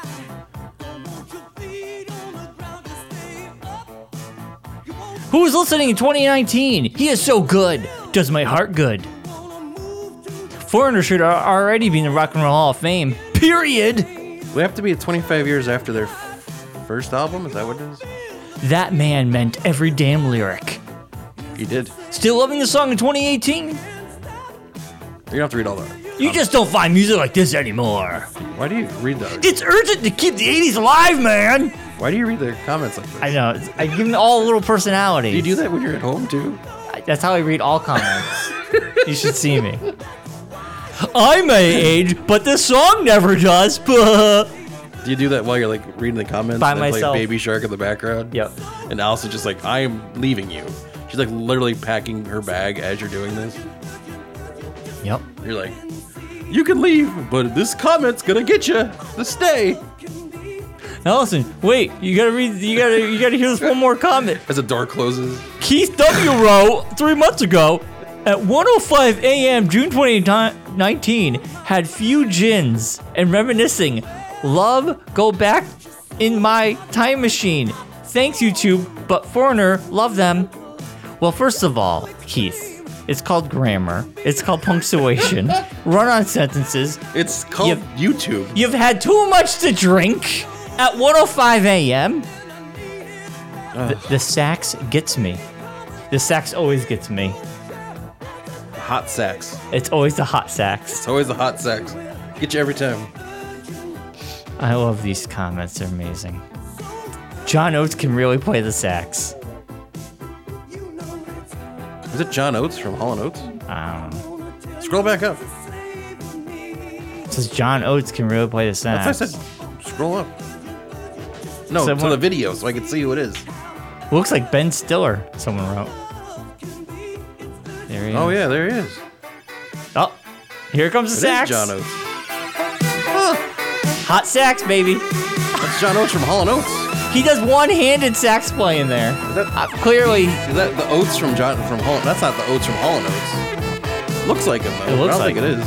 Who's listening in twenty nineteen? He is so good. Does my heart good. Foreigner should al- already be in the Rock and Roll Hall of Fame. Period. We have to be twenty-five years after their f- first album. Is that what it is? That man meant every damn lyric. He did. Still loving the song in twenty eighteen? You don't have to read all that. You just don't find music like this anymore. Why do you read that? It's urgent to keep the eighties alive, man. Why do you read their comments like this? I know. it's- I give them all a little personality. Do you do that when you're at home too? That's how I read all comments. You should see me. I may age, but this song never does. Do you do that while you're like reading the comments By and then myself. play Baby Shark in the background? Yep. And Allison's just like, I am leaving you. She's like literally packing her bag as you're doing this. Yep. You're like, you can leave, but this comment's gonna get you to stay. Now listen, wait. You gotta read. You gotta. You gotta hear this one more comment. As the door closes. Keith W. wrote three months ago at one oh five a.m. June twenty nineteen had few gins and reminiscing. Love, go back in my time machine. Thanks, YouTube, but Foreigner, love them. Well, first of all, Keith, it's called grammar. It's called punctuation. Run-on sentences. It's called You've- YouTube. You've had too much to drink at one oh five a.m. The, the sax gets me. The sax always gets me. Hot sax. It's always the hot sax. It's always the hot sax. Get you every time. I love these comments. They're amazing. John Oates can really play the sax. Is it John Oates from Hall and Oates? I don't know. Scroll back up. It says John Oates can really play the sax. That's what I said. Scroll up. No, Someone- to the video so I can see who it is. Looks like Ben Stiller, someone wrote. There he Oh, is. yeah, there he is. Oh, here comes the It sax. is John Oates. Hot sax, baby. That's John Oates from Hall and Oates. He does one-handed sax playing there. Is that, Uh, clearly, is that the Oates from John from Hall? That's not the Oates from Hall and Oates. Looks like him though. It looks I don't like think him. it is.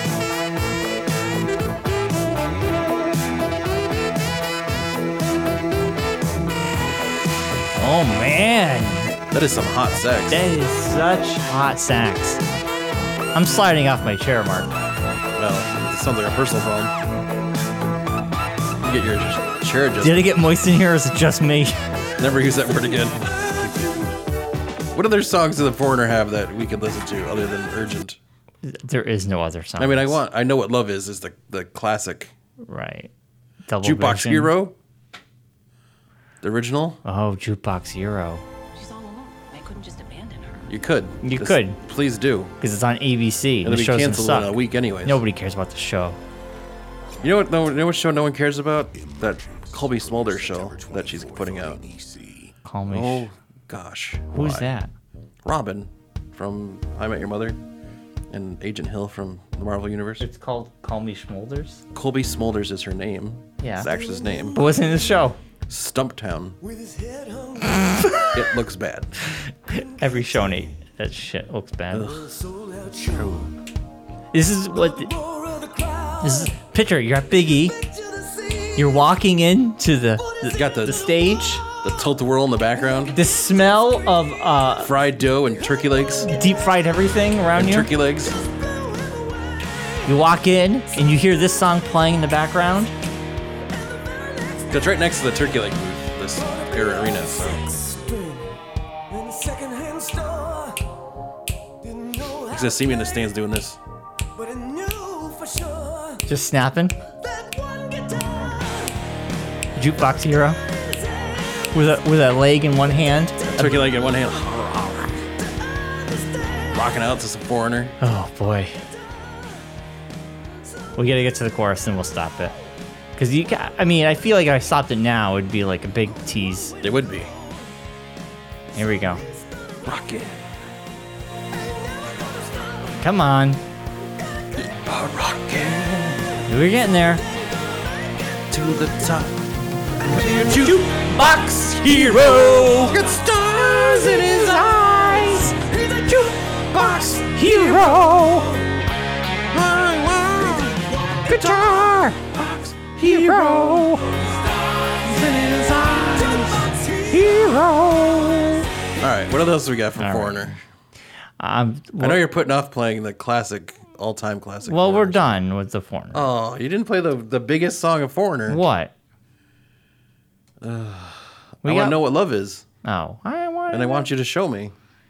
oh man, That is some hot sax. that is such hot sax. I'm sliding off my chair, Mark. Well, it sounds like a personal problem. You get your chair adjusted. Did it get moist in here, or is it just me? Never use that word again. What other songs does the Foreigner have that we can listen to other than Urgent? There is no other song. I mean, I want, I know what love is. Is the the classic right. Double Jukebox version. Hero, the original. Oh, Jukebox Hero. She's all alone. I couldn't just abandon her. You could. You Just could. Please do. Because it's on A B C. It'll and be the show's gonna canceled in suck. a week anyways. Nobody cares about the show. You know what? No, you know what show no one cares about? That Colby Smulders show that she's putting out. Call me. Oh gosh. Who's why? that? Robin from I Met Your Mother, and Agent Hill from the Marvel Universe. It's called Call Me Schmolders. Colby Smulders is her name. Yeah. It's the actress' name. But what's in the show? Stumptown. It looks bad. Every show, Nate. That shit looks bad. This is what. The, this is picture. You're at Big E. You're walking into the the, Got the the stage. the tilt-a-whirl in the background. The smell of uh, Fried dough and turkey legs. deep fried everything around And you. turkey legs. You walk in and you hear this song playing in the background. It's right next to the turkey leg booth. This Air Arena. So. He's gonna see me in the stands doing this. Just snapping. Jukebox Hero. With a with a leg in one hand. Turkey leg in one hand. Rocking out to some Foreigner. Oh boy. We gotta get to the chorus and we'll stop it. Cause you got, I mean, I feel like if I stopped it now, it'd be like a big tease. They would be. Here we go. Rocking. Come on. Rocking We're getting there. to the top. Jukebox Hero. Got stars in his eyes. He's a jukebox hero. Guitar hero. Hero. All right, what else we got from All right. Foreigner? Um, I know you're putting off playing the classic, all-time classic. well, we're Foreigner. done with the Foreigner. Oh, you didn't play the the biggest song of Foreigner. What? I We want got- to know what love is, Oh, I want. and I want you to show me.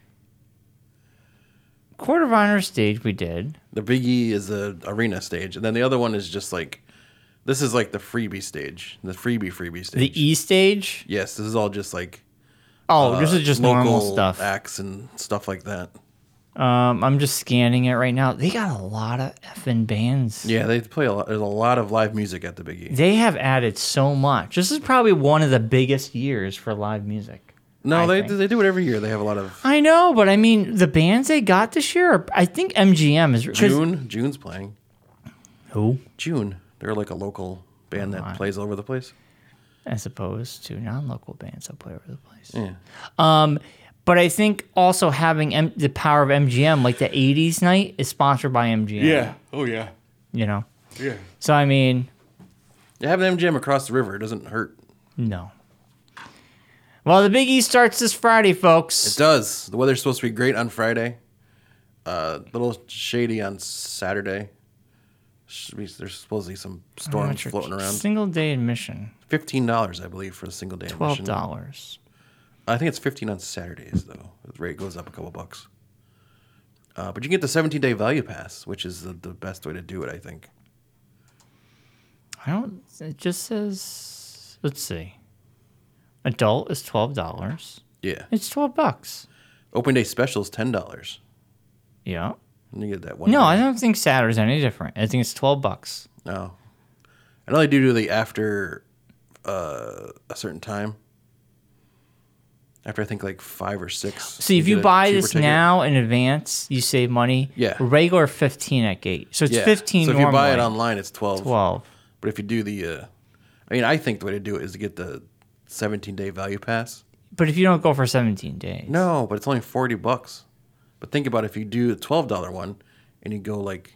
Court of Honor stage. We did. The Big E is the arena stage, and then the other one is just like, this is like the freebie stage, the freebie freebie stage. The E stage. Yes, this is all just like Oh, this is just normal local stuff. acts and stuff like that. Um, I'm just scanning it right now. They got a lot of effing bands. Yeah, they play a lot. There's a lot of live music at the Big E. They have added so much. This is probably one of the biggest years for live music. No, I they think. they do it every year. They have a lot of I know, but I mean, the bands they got this year, are- I think M G M is 'cause- June. June's playing. Who? June. They're like a local band that Oh, I- plays all over the place. As opposed to non-local bands that play over the place. Yeah. Um, but I think also having M- the power of M G M, like the eighties night, is sponsored by M G M. Oh yeah. You know. Yeah. So I mean, Yeah, having M G M across the river doesn't hurt. no. Well, the Big E starts this Friday, folks. It does. The weather's supposed to be great on Friday. A uh, little shady on Saturday. Should be- There's supposedly some storms Electric floating around. Single day admission, Fifteen dollars, I believe, for a single day twelve admission. dollars. I think it's fifteen on Saturdays though. The rate goes up a couple bucks. Uh, but you get the seventeen day value pass, which is the, the best way to do it, I think. I don't. It just says. Let's see. Adult is twelve dollars. Yeah. It's twelve bucks. Open day special is ten dollars. Yeah. And you get that one. No, day. I don't think Saturday's any different. I think it's twelve bucks. No. I know they do do the after uh, a certain time. After I think like five or six. See, if you get a buy cheaper this ticket. now in advance, you save money. Yeah. Regular fifteen at gate. So it's Yeah. fifteen So if you buy it normally. online, it's twelve. twelve. But if you do the, uh, I mean, I think the way to do it is to get the seventeen day value pass. But if you don't go for seventeen days. No, but it's only forty bucks. But think about if you do the twelve dollar one and you go like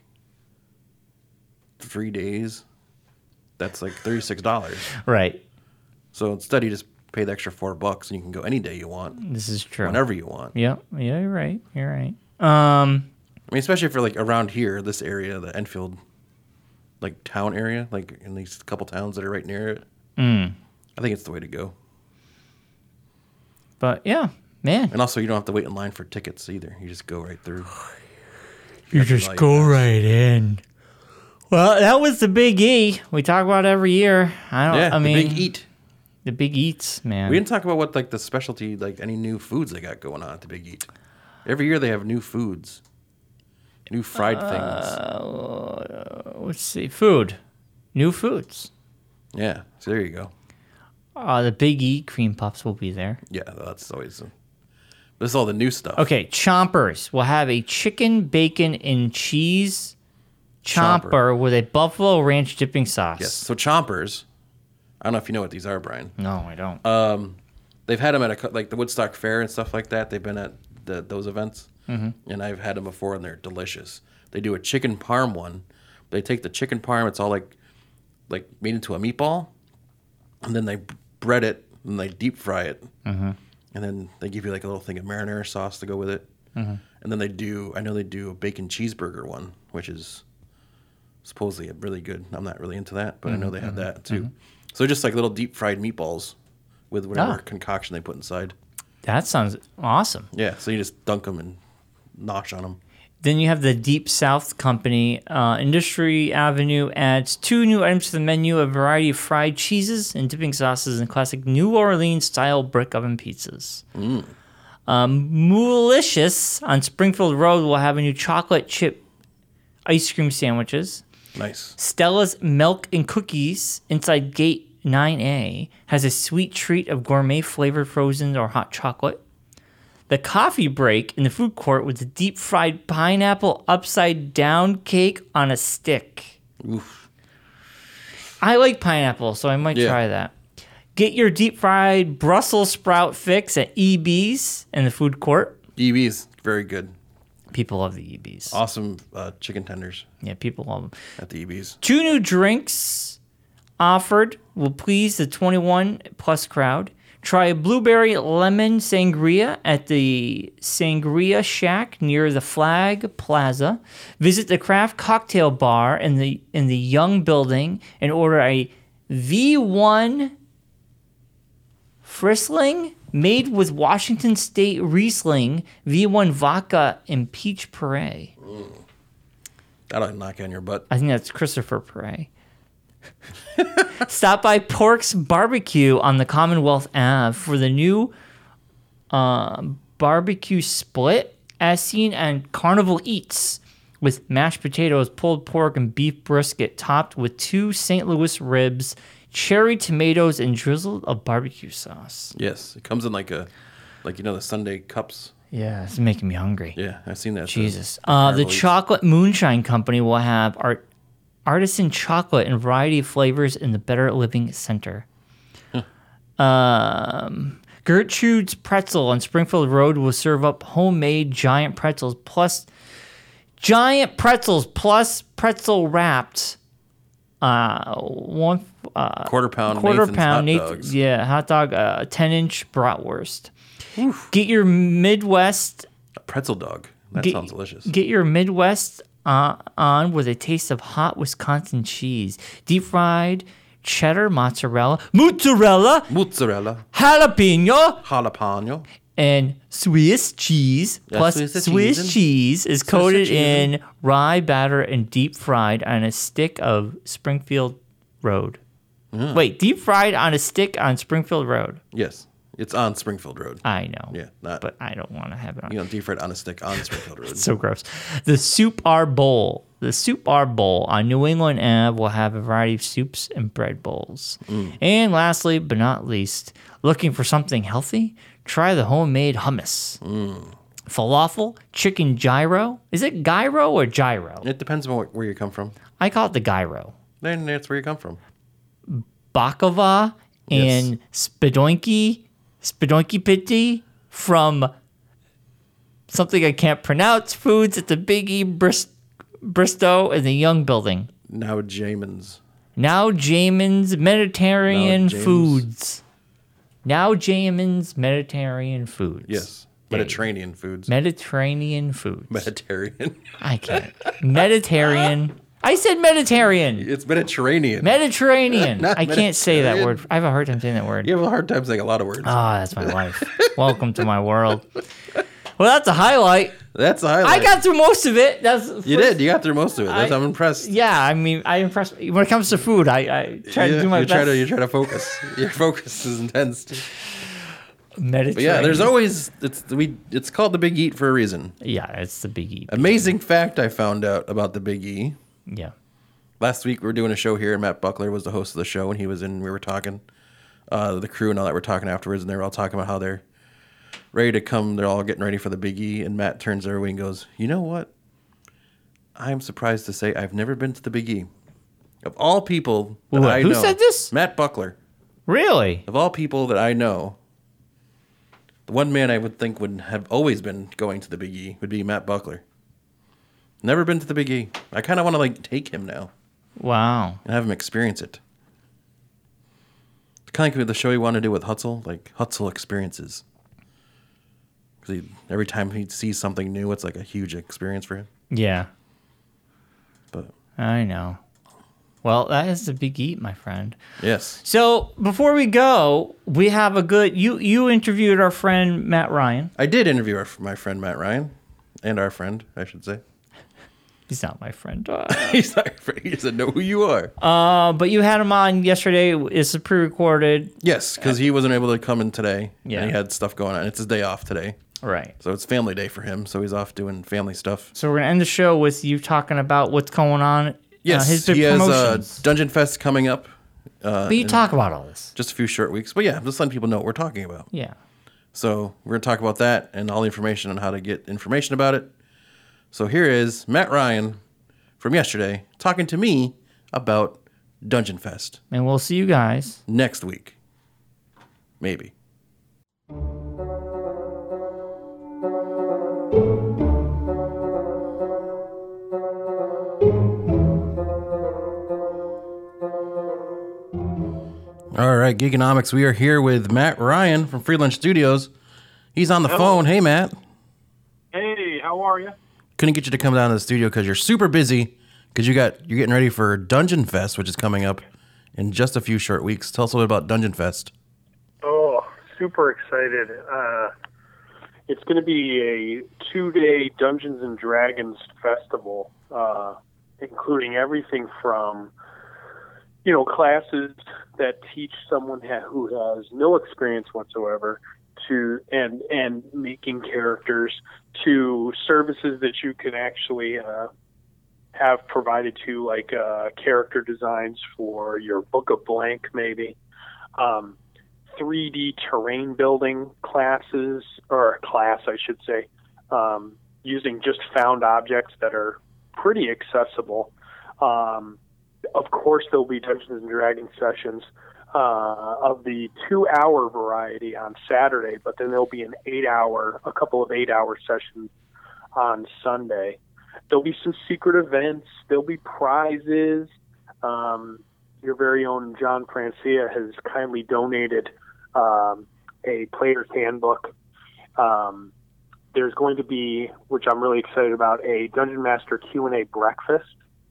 three days, that's like thirty-six dollars. Right. So instead, you just pay the extra four bucks and you can go any day you want, This is true. whenever you want. Yeah. Yeah, you're right. You're right. Um, I mean, especially for like around here, this area, the Enfield, like town area, like in these couple towns that are right near it. Mm. I think it's the way to go. But yeah, man. And also, you don't have to wait in line for tickets either. You just go right through. You got the just value go pass. right in. Well, that was the big E. We talk about it every year. I don't. Yeah, I mean, the big eat. The big eats, man. We didn't talk about what like the specialty, like any new foods they got going on at the Big Eat. Every year they have new foods, new fried Uh, let's see. Food. New foods. things. Yeah, so there you go. Uh, the Big E cream puffs will be there. Yeah, that's always. A, this is all the new stuff. Okay, Chompers will have a chicken, bacon, and cheese chomper, Chomper. with a buffalo ranch dipping sauce. Yes. So Chompers, I don't know if you know what these are, Brian. No, I don't. Um, they've had them at a, co- like the Woodstock Fair and stuff like that. They've been at the, those events, Mhm. and I've had them before, and they're delicious. They do a chicken parm one. They take the chicken parm. It's all like like made into a meatball, and then they bread it and they deep fry it, Mhm. and then they give you like a little thing of marinara sauce to go with it, Mhm. and then they do. I know they do a bacon cheeseburger one, which is supposedly really good. I'm not really into that, but I know Mhm, they have mhm, that too. mhm. So just like little deep fried meatballs with whatever Ah. concoction they put inside. That sounds awesome. Yeah, so you just dunk them and nosh on them. Then you have the Deep South Company. Uh, Industry Avenue adds two new items to the menu: a variety of fried cheeses and dipping sauces, and classic New Orleans style brick oven pizzas. Mm. Um, Moolicious on Springfield Road will have a new chocolate chip ice cream sandwiches. Nice. Stella's Milk and Cookies inside Gate nine A has a sweet treat of gourmet flavored frozen or hot chocolate. The Coffee Break in the food court with a deep fried pineapple upside down cake on a stick. Oof. I like pineapple, so I might Yeah. try that. Get your deep fried Brussels sprout fix at E B's in the food court. E B's very good. People love the E B's. Awesome uh, chicken tenders Yeah, people love them. at the E B's. Two new drinks offered will please the twenty-one plus crowd. Try a blueberry lemon sangria at the Sangria Shack near the Flag Plaza. Visit the craft cocktail bar in the in the Young Building and order a V one Frisling made with Washington State Riesling, V one vodka, and peach puree. That'll knock you on your butt. I think that's Christopher Puree. Stop by Pork's Barbecue on the Commonwealth Avenue for the new uh, barbecue split as seen on Carnival Eats with mashed potatoes, pulled pork, and beef brisket topped with two Saint Louis ribs, cherry tomatoes, and drizzle of barbecue sauce. Yes, it comes in like a, like you know the Sunday cups. Yeah, it's making me hungry. Yeah, I've seen that. Jesus. The, Uh, the Carnival Eats. Chocolate Moonshine Company will have art, artisan chocolate in a variety of flavors in the Better Living Center. Um, Gertrude's Pretzel on Springfield Road will serve up homemade giant pretzels plus giant pretzels plus pretzel wrapped. Uh, one uh, Quarter pound quarter Nathan's pound hot Nathan- dogs. yeah, hot dog, uh, ten inch bratwurst. Get your Midwest A pretzel dog. That Get- sounds delicious. Get your Midwest uh, on with a taste of hot Wisconsin cheese. Deep fried cheddar, mozzarella, mozzarella, Mozzarella, jalapeno, jalapeno. and Swiss cheese. Yeah, Plus, Swiss Swiss cheese. cheese is Swiss coated cheese. in rye batter and deep fried on a stick of Springfield Road. Wait, deep fried on a stick on Springfield Road. Yes, it's on Springfield Road. I know. Yeah, not But I don't want to have it on. you know, deep fried on a stick on Springfield Road. So gross. The Soup Our Bowl. The Soup Our Bowl on New England Avenue will have a variety of soups and bread bowls. Mm. And lastly, but not least, looking for something healthy? Try the homemade hummus. Mm. Falafel, chicken gyro. Is it gyro or gyro? It depends on where you come from. I call it the gyro. Then that's where you come from. Baklava Yes. and spadoinki, spadoinki pitti from something I can't pronounce. Foods at the Big E Brist- Bristow in the Young Building. Now Jamin's. Now Jamin's Mediterranean Now James. Foods. Now Jamin's Mediterranean Foods. Yes. There you Mediterranean foods. Mediterranean Foods. Mediterranean. I can't. Mediterranean. I said Mediterranean. It's Mediterranean. Mediterranean. Not I can't say that Mediterranean. word. I have a hard time saying that word. you have a hard time saying a lot of words. Ah, that's my life. Welcome to my world. Well, that's a highlight. That's a highlight. I got through most of it. That's You did. You got through most of it. That's, I- I'm impressed. Yeah, I mean, I impressed. When it comes to food, I, I try you, to do my you best. try to you try to focus. Your focus is intense. Mediterranean. But yeah, there's always it's we it's called the Big Eat for a reason. Yeah, it's the Big E. Amazing fact I found out about the Big E. Yeah. Last week we were doing a show here, and Matt Buckler was the host of the show, and he was in. We were talking, uh, the crew and all that were talking afterwards, and they were all talking about how they're ready to come. They're all getting ready for the Big E, and Matt turns their way and goes, "You know what? I'm surprised to say I've never been to the Big E. Of all people that Who- I who know, said this? Matt Buckler. Really? Of all people that I know, the one man I would think would have always been going to the Big E would be Matt Buckler. Never been to the Big E. I kind of want to like take him now Wow. and have him experience it. Kind of like the show he wanted to do with Hutzel, like Hutzel experiences. Because every time he sees something new, it's like a huge experience for him. Yeah, But I know. Well, that is the Big Eat, my friend. yes, So before we go, we have a good. You you interviewed our friend Matt Ryan. I did interview our, my friend Matt Ryan, and our friend, I should say. He's not my friend. Uh, He's not your friend. He doesn't know who you are. uh, but you had him on yesterday. It's a pre-recorded. Yes, because he wasn't able to come in today. Yeah. And he had stuff going on. It's his day off today. Right. So it's family day for him. So he's off doing family stuff. So we're gonna end the show with you talking about what's going on. Yes, uh, his big he has uh, promotions. Dungeon Fest coming up. but you talk about all this. Just a few short weeks. But yeah, just letting people know what we're talking about. Yeah. So we're going to talk about that and all the information on how to get information about it. So here is Matt Ryan from yesterday talking to me about Dungeon Fest And we'll see you guys. next week. Maybe. All right, Gigonomics, we are here with Matt Ryan from Free Lunch Studios. He's on the phone. Hey, Matt. Hey, how are you? Couldn't get you to come down to the studio because you're super busy because you got you're getting ready for Dungeon Fest, which is coming up in just a few short weeks. Tell us a little bit about Dungeon Fest. Oh, super excited. Uh, it's going to be a two-day Dungeons and Dragons festival, uh, including everything from, you know, classes that teach someone ha- who has no experience whatsoever to and and making characters, to services that you can actually uh, have provided to, like uh, character designs for your Book of Blank, maybe. Um, three D terrain building classes, or a class, I should say, um, using just found objects that are pretty accessible. Um, of course, there'll be Dungeons and Dragons sessions uh, of the two-hour variety on Saturday, but then there'll be an eight-hour, a couple of eight-hour sessions on Sunday. There'll be some secret events. There'll be prizes. Um, your very own John Francia has kindly donated um, a player's handbook. Um, there's going to be, which I'm really excited about, a Dungeon Master Q and A breakfast.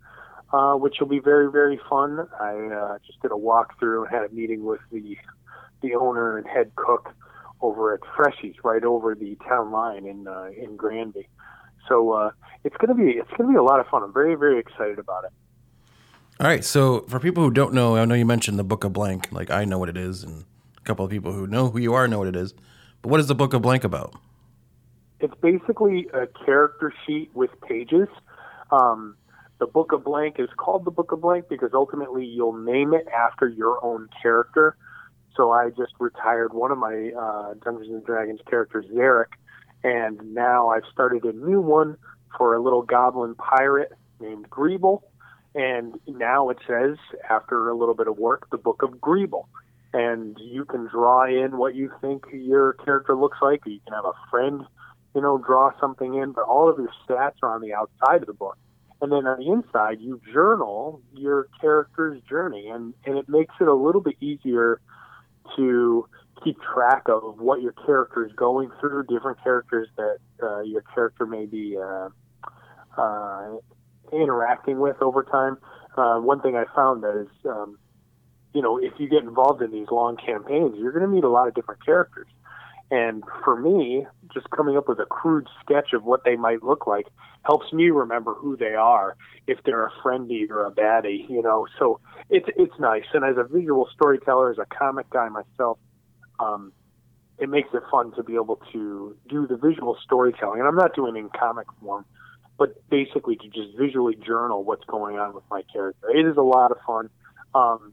uh, which will be very, very fun. I uh, just did a walkthrough and had a meeting with the the owner and head cook over at Freshies, right over the town line in uh, in Granby. So uh, it's gonna be it's gonna be a lot of fun. I'm very, very excited about it. All right, so for people who don't know, I know you mentioned the Book of Blank. Like, I know what it is, and a couple of people who know who you are know what it is. But what is the Book of Blank about? It's basically a character sheet with pages. Um, the Book of Blank is called the Book of Blank because ultimately you'll name it after your own character. So I just retired one of my uh, Dungeons and Dragons characters, Zarek, and now I've started a new one for a little goblin pirate named Greeble. And now it says, after a little bit of work, the Book of Greeble. And you can draw in what you think your character looks like. Or you can have a friend, you know, draw something in. But all of your stats are on the outside of the book. And then on the inside, you journal your character's journey. And, and it makes it a little bit easier to keep track of what your character is going through, different characters that uh, your character may be uh, uh interacting with over time. Uh, one thing I found that is, um, you know, if you get involved in these long campaigns, you're going to meet a lot of different characters. And for me, just coming up with a crude sketch of what they might look like helps me remember who they are, if they're a friendly or a baddie, you know. So it's it's nice. And as a visual storyteller, as a comic guy myself, um, it makes it fun to be able to do the visual storytelling. And I'm not doing it in comic form, but basically to just visually journal what's going on with my character. It is a lot of fun. Um,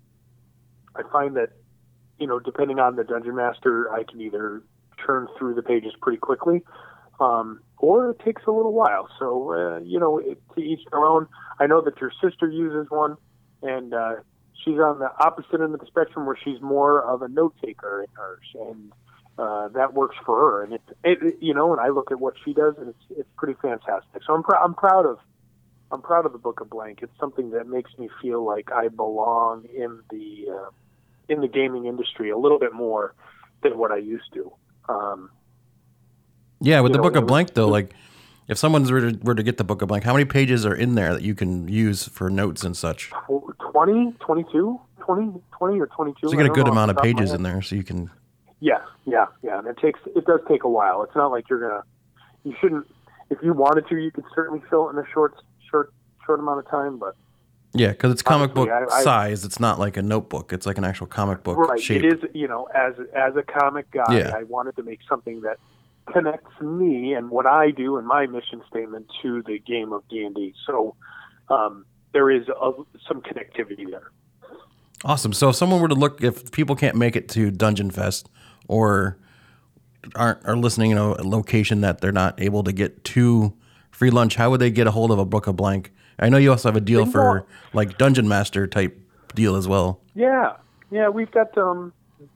I find that, you know, depending on the Dungeon Master, I can either churn through the pages pretty quickly, um, or it takes a little while. So, uh, you know, it, to each their own. I know that your sister uses one, and uh, she's on the opposite end of the spectrum where she's more of a note-taker in hers, and Uh, that works for her, and it, it, you know, and I look at what she does, and it's it's pretty fantastic. So I'm pr- I'm proud of I'm proud of the Book of Blank. It's something that makes me feel like I belong in the uh, in the gaming industry a little bit more than what I used to. Um, yeah, with the know, Book of was, Blank though, like if someone's were to, were to get the Book of Blank, how many pages are in there that you can use for notes and such? twenty, twenty-two, twenty, twenty or twenty-two. So you get a good amount of pages in there, so you can. Yeah, yeah, yeah. And it takes it does take a while. It's not like you're gonna you shouldn't if you wanted to, you could certainly fill it in a short short short amount of time, but yeah, because it's comic honestly, book I, I, size. It's not like a notebook. It's like an actual comic book right. shape. It is, you know, as as a comic guy, Yeah. I wanted to make something that connects me and what I do and my mission statement to the game of D and D. So um, there is a, some connectivity there. Awesome. So if someone were to look, if people can't make it to Dungeon Fest or aren't are listening in a location that they're not able to get to free lunch, how would they get a hold of a Book of Blank? I know you also have a deal for like Dungeon Master type deal as well. Yeah, yeah, we've got um,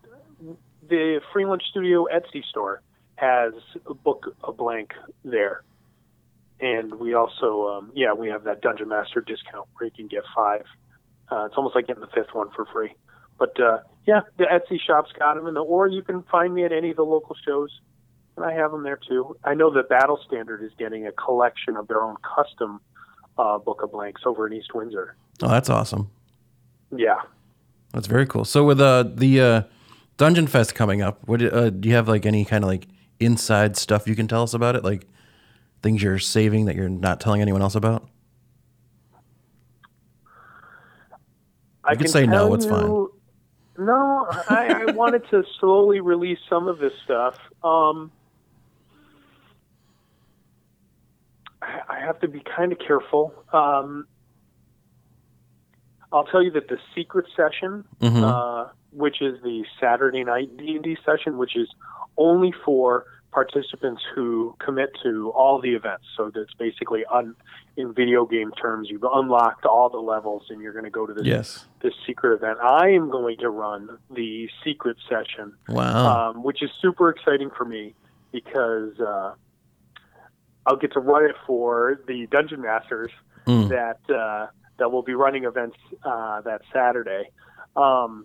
the Free Lunch Studio Etsy store has a Book of Blank there, and we also um, yeah we have that Dungeon Master discount where you can get five. Uh, it's almost like getting the fifth one for free. But, uh, yeah, the Etsy shop's got them, and the, or you can find me at any of the local shows, and I have them there too. I know that Battle Standard is getting a collection of their own custom uh, Book of Blanks over in East Windsor. Oh, that's awesome. Yeah. That's very cool. So with uh, the uh, Dungeon Fest coming up, what uh, do you have like any kind of like inside stuff you can tell us about it? Like things you're saving that you're not telling anyone else about? You I can can say no, tell it's you, fine. No, I, I wanted to slowly release some of this stuff. Um, I, I have to be kind of careful. Um, I'll tell you that the secret session, Mhm. uh, which is the Saturday night D and D session, which is only for participants who commit to all the events. So that's basically un, in video game terms, you've unlocked all the levels and you're going to go to this, Yes. this secret event. I am going to run the secret session, Wow. um, which is super exciting for me because uh, I'll get to run it for the Dungeon Masters Mm. that uh, that will be running events uh, that Saturday. Um,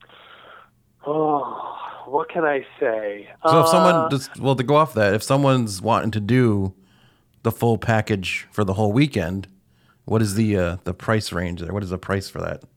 oh, what can I say? So if Uh, someone just well to go off that, if someone's wanting to do the full package for the whole weekend, What is the uh, the price range there? What is the price for that?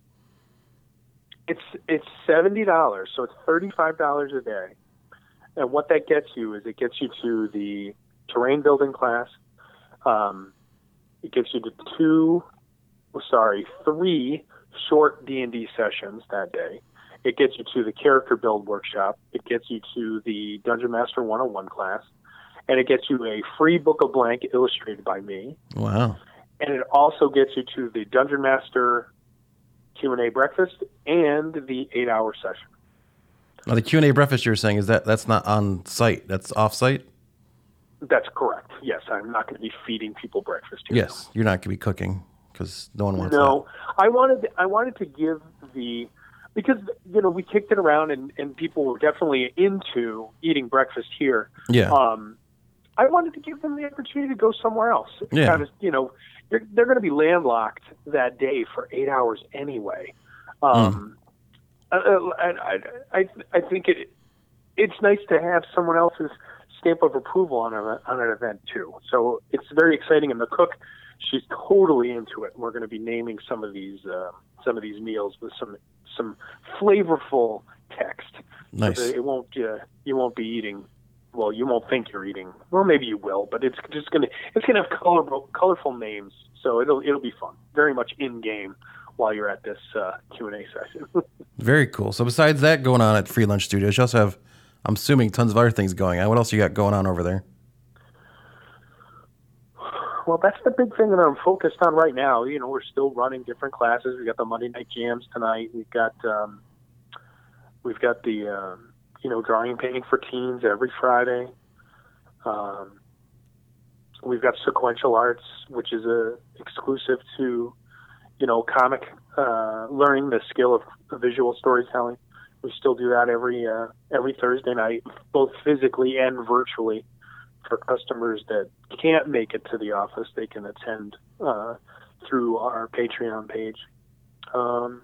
It's it's seventy dollars, so it's thirty-five dollars a day. And what that gets you is it gets you to the terrain building class. Um, it gets you to two, oh, sorry, three short D and D sessions that day. It gets you to the character build workshop. It gets you to the Dungeon Master one oh one class. And it gets you a free book of blank illustrated by me. Wow. And it also gets you to the Dungeon Master Q and A breakfast and the eight-hour session. Now, the Q and A breakfast you're saying, is that that's not on site? That's off site? That's correct. Yes, I'm not going to be feeding people breakfast here. Yes, you're not going to be cooking because no one wants No, I wanted I wanted to give the because you know we kicked it around and, and people were definitely into eating breakfast here. Yeah. Um, I wanted to give them the opportunity to go somewhere else. Yeah. Kind of, you know, they're, they're going to be landlocked that day for eight hours anyway. Um, mm. I, I, I I think it it's nice to have someone else's stamp of approval on a, on an event too. So it's very exciting. And the cook, she's totally into it. We're going to be naming some of these uh, some of these meals with some some flavorful text. Nice. So that it won't uh, you won't be eating. Well, you won't think you're eating. Well, maybe you will, but it's just gonna it's gonna have colorful colorful names. So it'll it'll be fun. Very much in game while you're at this uh, Q and A session. Very cool. So besides that going on at Free Lunch Studios, you also have, I'm assuming, tons of other things going on. What else you got going on over there? Well, that's the big thing that I'm focused on right now. You know, we're still running different classes. We got the Monday night jams tonight. We've got um, we've got the uh, you know drawing and painting for teens every Friday. Um, we've got Sequential Arts, which is a exclusive to you know comic uh, learning the skill of visual storytelling. We still do that every uh, every Thursday night, both physically and virtually. For customers that can't make it to the office, they can attend uh, through our Patreon page. Um,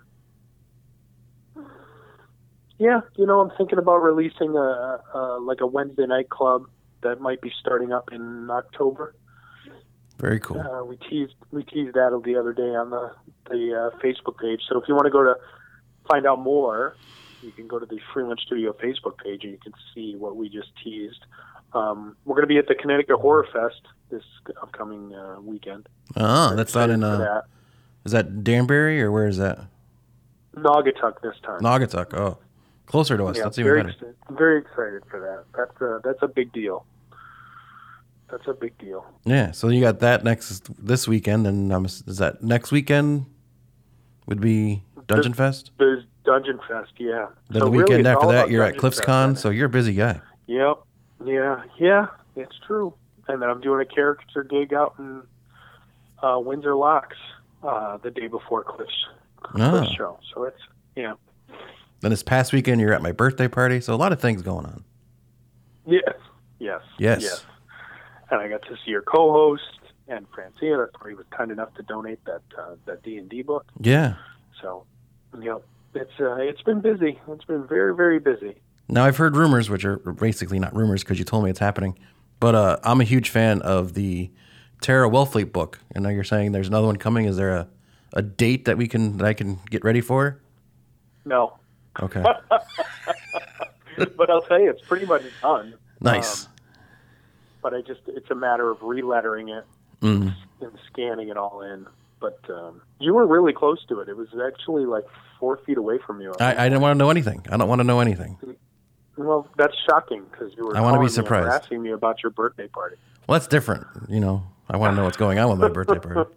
yeah, you know, I'm thinking about releasing a, a like a Wednesday night club that might be starting up in October. Very cool. Uh, we teased we teased that the other day on the the uh, Facebook page. So if you want to go to find out more, you can go to the Free Lunch Studio Facebook page and you can see what we just teased. Um, we're going to be at the Connecticut Horror Fest this upcoming uh, weekend. Oh, that's not in. Uh, that. Is that Danbury or where is that? Naugatuck this time. Naugatuck. Oh, closer to us. Yeah, that's even very better. Excited, very excited for that. That's a, that's a big deal. That's a big deal. Yeah. So you got that next this weekend, and um, is that next weekend? Would be Dungeon There's, Fest. There's Dungeon Fest, yeah. Then so the weekend really, after that, you're at Dungeon CliffsCon, Fest. so you're a busy guy. Yep. Yeah, yeah, it's true. And then I'm doing a character gig out in uh, Windsor Locks uh, the day before Cliff's, Cliff's Oh. show. So it's, yeah. Then this past weekend, you're at my birthday party, so a lot of things going on. Yes, yes, Yes. yes. And I got to see your co-host, and Francia. That's where he was kind enough to donate that uh, that D and D book. Yeah. So, yep, it's uh, it's been busy. It's been very, very busy. Now, I've heard rumors, which are basically not rumors because you told me it's happening, but uh, I'm a huge fan of the Tara Wellfleet book. And now you're saying there's another one coming. Is there a, a date that we can that I can get ready for? No. Okay. But I'll tell you, it's pretty much done. Nice. Um, but I just, it's a matter of relettering it Mm. and scanning it all in. But um, you were really close to it. It was actually like four feet away from you. I, I didn't want to know anything. I don't want to know anything. Well, that's shocking because you were I wanna be calling me and surprised. asking me about your birthday party. Well, that's different. You know, I want to know what's going on with my birthday party.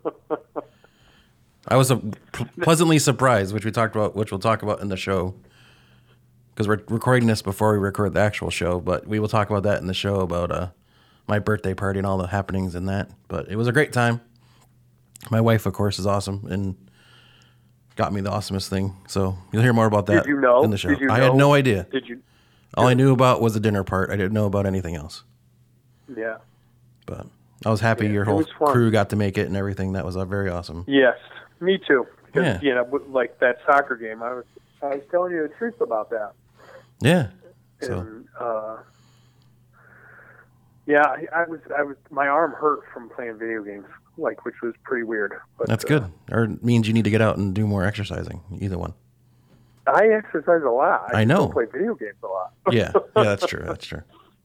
I was uh, p- pleasantly surprised, which we talked about, which we'll talk about in the show, because we're recording this before we record the actual show. But we will talk about that in the show about uh, my birthday party and all the happenings in that. But it was a great time. My wife, of course, is awesome and got me the awesomest thing. So you'll hear more about that Did you know? in the show. Did you I had know? no idea. Did you? All I knew about was the dinner part. I didn't know about anything else. Yeah. But I was happy Yeah, your it whole was fun. crew got to make it and everything. That was uh, very awesome. Yes, me too. Because, Yeah. you know, with, like that soccer game, I was I was telling you the truth about that. Yeah. So And, uh, Yeah, I, I was, I was, my arm hurt from playing video games, like, which was pretty weird. But, That's uh, good. Or it means you need to get out and do more exercising. Either one. I exercise a lot. I, I know. Still play video games a lot. Yeah, yeah, that's true. That's true.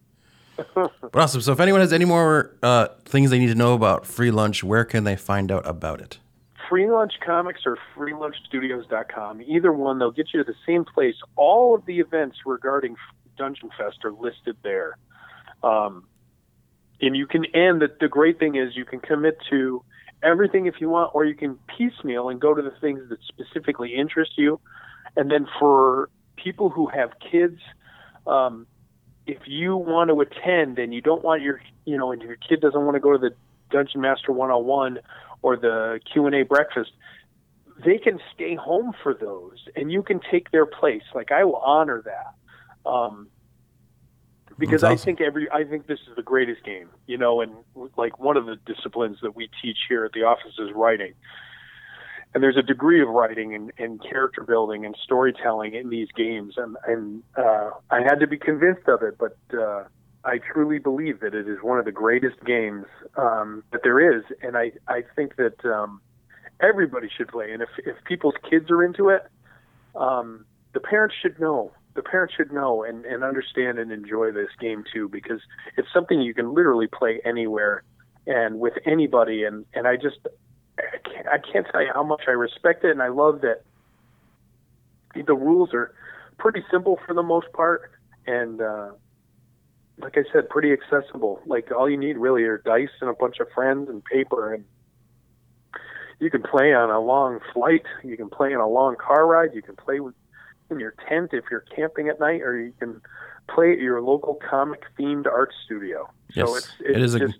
But awesome. So if anyone has any more uh, things they need to know about Free Lunch, where can they find out about it? Free Lunch Comics or free lunch studios dot com. Either one, they'll get you to the same place. All of the events regarding Dungeon Fest are listed there. Um, and you can, and the, the great thing is you can commit to everything if you want, or you can piecemeal and go to the things that specifically interest you. And then for people who have kids, um, if you want to attend and you don't want your, you know, and your kid doesn't want to go to the Dungeon Master one oh one or the Q and A breakfast, they can stay home for those, and you can take their place. Like, I will honor that, um, because That's I awesome. think every, I think this is the greatest game, you know, and like one of the disciplines that we teach here at the office is writing. And there's a degree of writing and, and character building and storytelling in these games, and, and uh, I had to be convinced of it, but uh, I truly believe that it is one of the greatest games um, that there is, and I, I think that um, everybody should play. And if, if people's kids are into it, um, the parents should know. The parents should know and, and understand and enjoy this game too, because it's something you can literally play anywhere and with anybody, and, and I just... I can't, I can't tell you how much I respect it, and I love that the rules are pretty simple for the most part, and uh, like I said, pretty accessible. Like, all you need really are dice and a bunch of friends and paper, and you can play on a long flight, you can play on a long car ride, you can play with, in your tent if you're camping at night, or you can play at your local comic-themed art studio. Yes, so it's, it's it is a- just...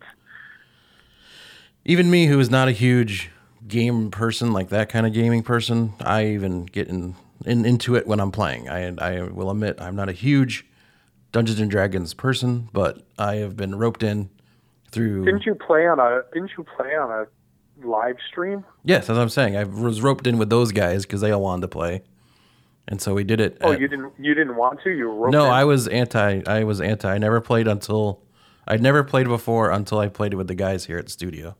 Even me, who is not a huge game person, like that kind of gaming person, I even get in, in into it when I'm playing. I I will admit I'm not a huge Dungeons and Dragons person, but I have been roped in through. Didn't you play on a? Didn't you play on a live stream? Yes, as I'm saying, I was roped in with those guys because they all wanted to play, and so we did it. Oh, at- you didn't. You didn't want to. You were roped No, in? I was anti. I was anti. I never played until I'd never played before until I played it with the guys here at the studio.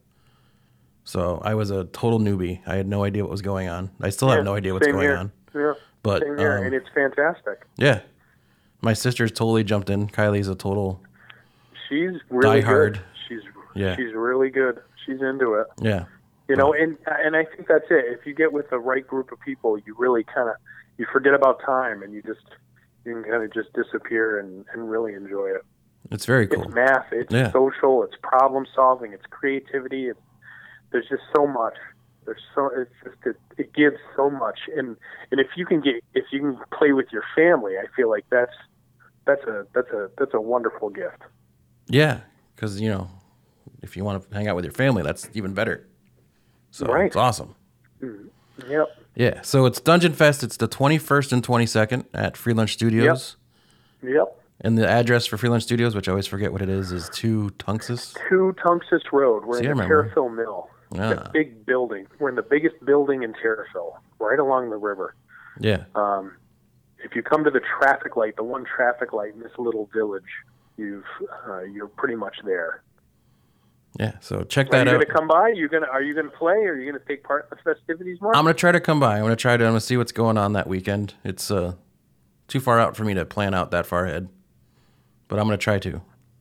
So I was a total newbie. I had no idea what was going on. I still have Yeah, no idea what's same going here. on. Yeah, But same here, um, and it's fantastic. yeah, my sister's totally jumped in. Kylie's a total She's really Die hard. good. She's Yeah. she's really good. She's into it. yeah. You know, and and I think that's it. If you get with the right group of people, you really kind of you forget about time, and you just you can kind of just disappear and, and really enjoy it. It's very cool. It's math. It's Yeah. social. It's problem solving. It's creativity. It's, there's just so much. There's so it's just it, it gives so much, and and if you can get if you can play with your family, I feel like that's that's a that's a that's a wonderful gift. Yeah, because you know, if you want to hang out with your family, that's even better. So Right. it's awesome. Yep. Yeah. So it's Dungeon Fest. It's the twenty-first and twenty-second at Free Lunch Studios. Yep. And the address for Free Lunch Studios, which I always forget what it is, is two Tunxus. Two Tunxus Road. We're See, I in the remember. Terrafil Mill. Ah. The big building. We're in the biggest building in Terrafil, right along the river. Yeah. Um, if you come to the traffic light, the one traffic light in this little village, you've uh, you're pretty much there. Yeah. So check Are that you out. going to come by? You gonna are you going to play? Or are you going to take part in the festivities, Mark? I'm gonna try to come by. I'm gonna try to. I'm gonna see what's going on that weekend. It's uh, too far out for me to plan out that far ahead, but I'm gonna try to.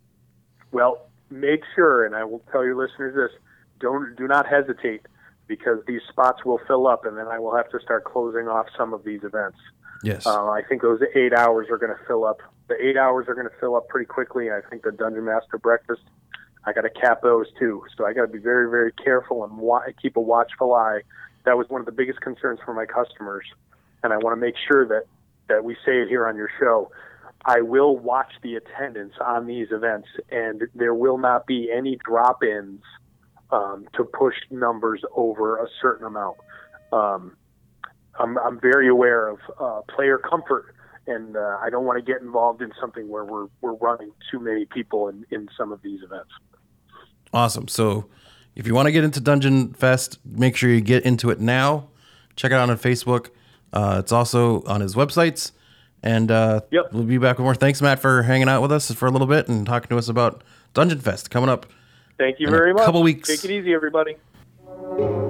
Well, make sure, and I will tell your listeners this: don't do not hesitate, because these spots will fill up, and then I will have to start closing off some of these events. Yes. Uh, I think those eight hours are going to fill up. The eight hours are going to fill up pretty quickly. I think the Dungeon Master Breakfast, I got to cap those too. So I got to be very, very careful and wa- keep a watchful eye. That was one of the biggest concerns for my customers, and I want to make sure that, that we say it here on your show. I will watch the attendance on these events, and there will not be any drop-ins um, to push numbers over a certain amount. Um, I'm, I'm very aware of uh, player comfort, and uh, I don't want to get involved in something where we're we're running too many people in, in some of these events. Awesome. So if you want to get into Dungeon Fest, make sure you get into it now. Check it out on Facebook. Uh, it's also on his websites. And uh, Yep. we'll be back with more. Thanks, Matt, for hanging out with us for a little bit and talking to us about Dungeon Fest coming up. Thank you in a very much. couple weeks. Take it easy, everybody.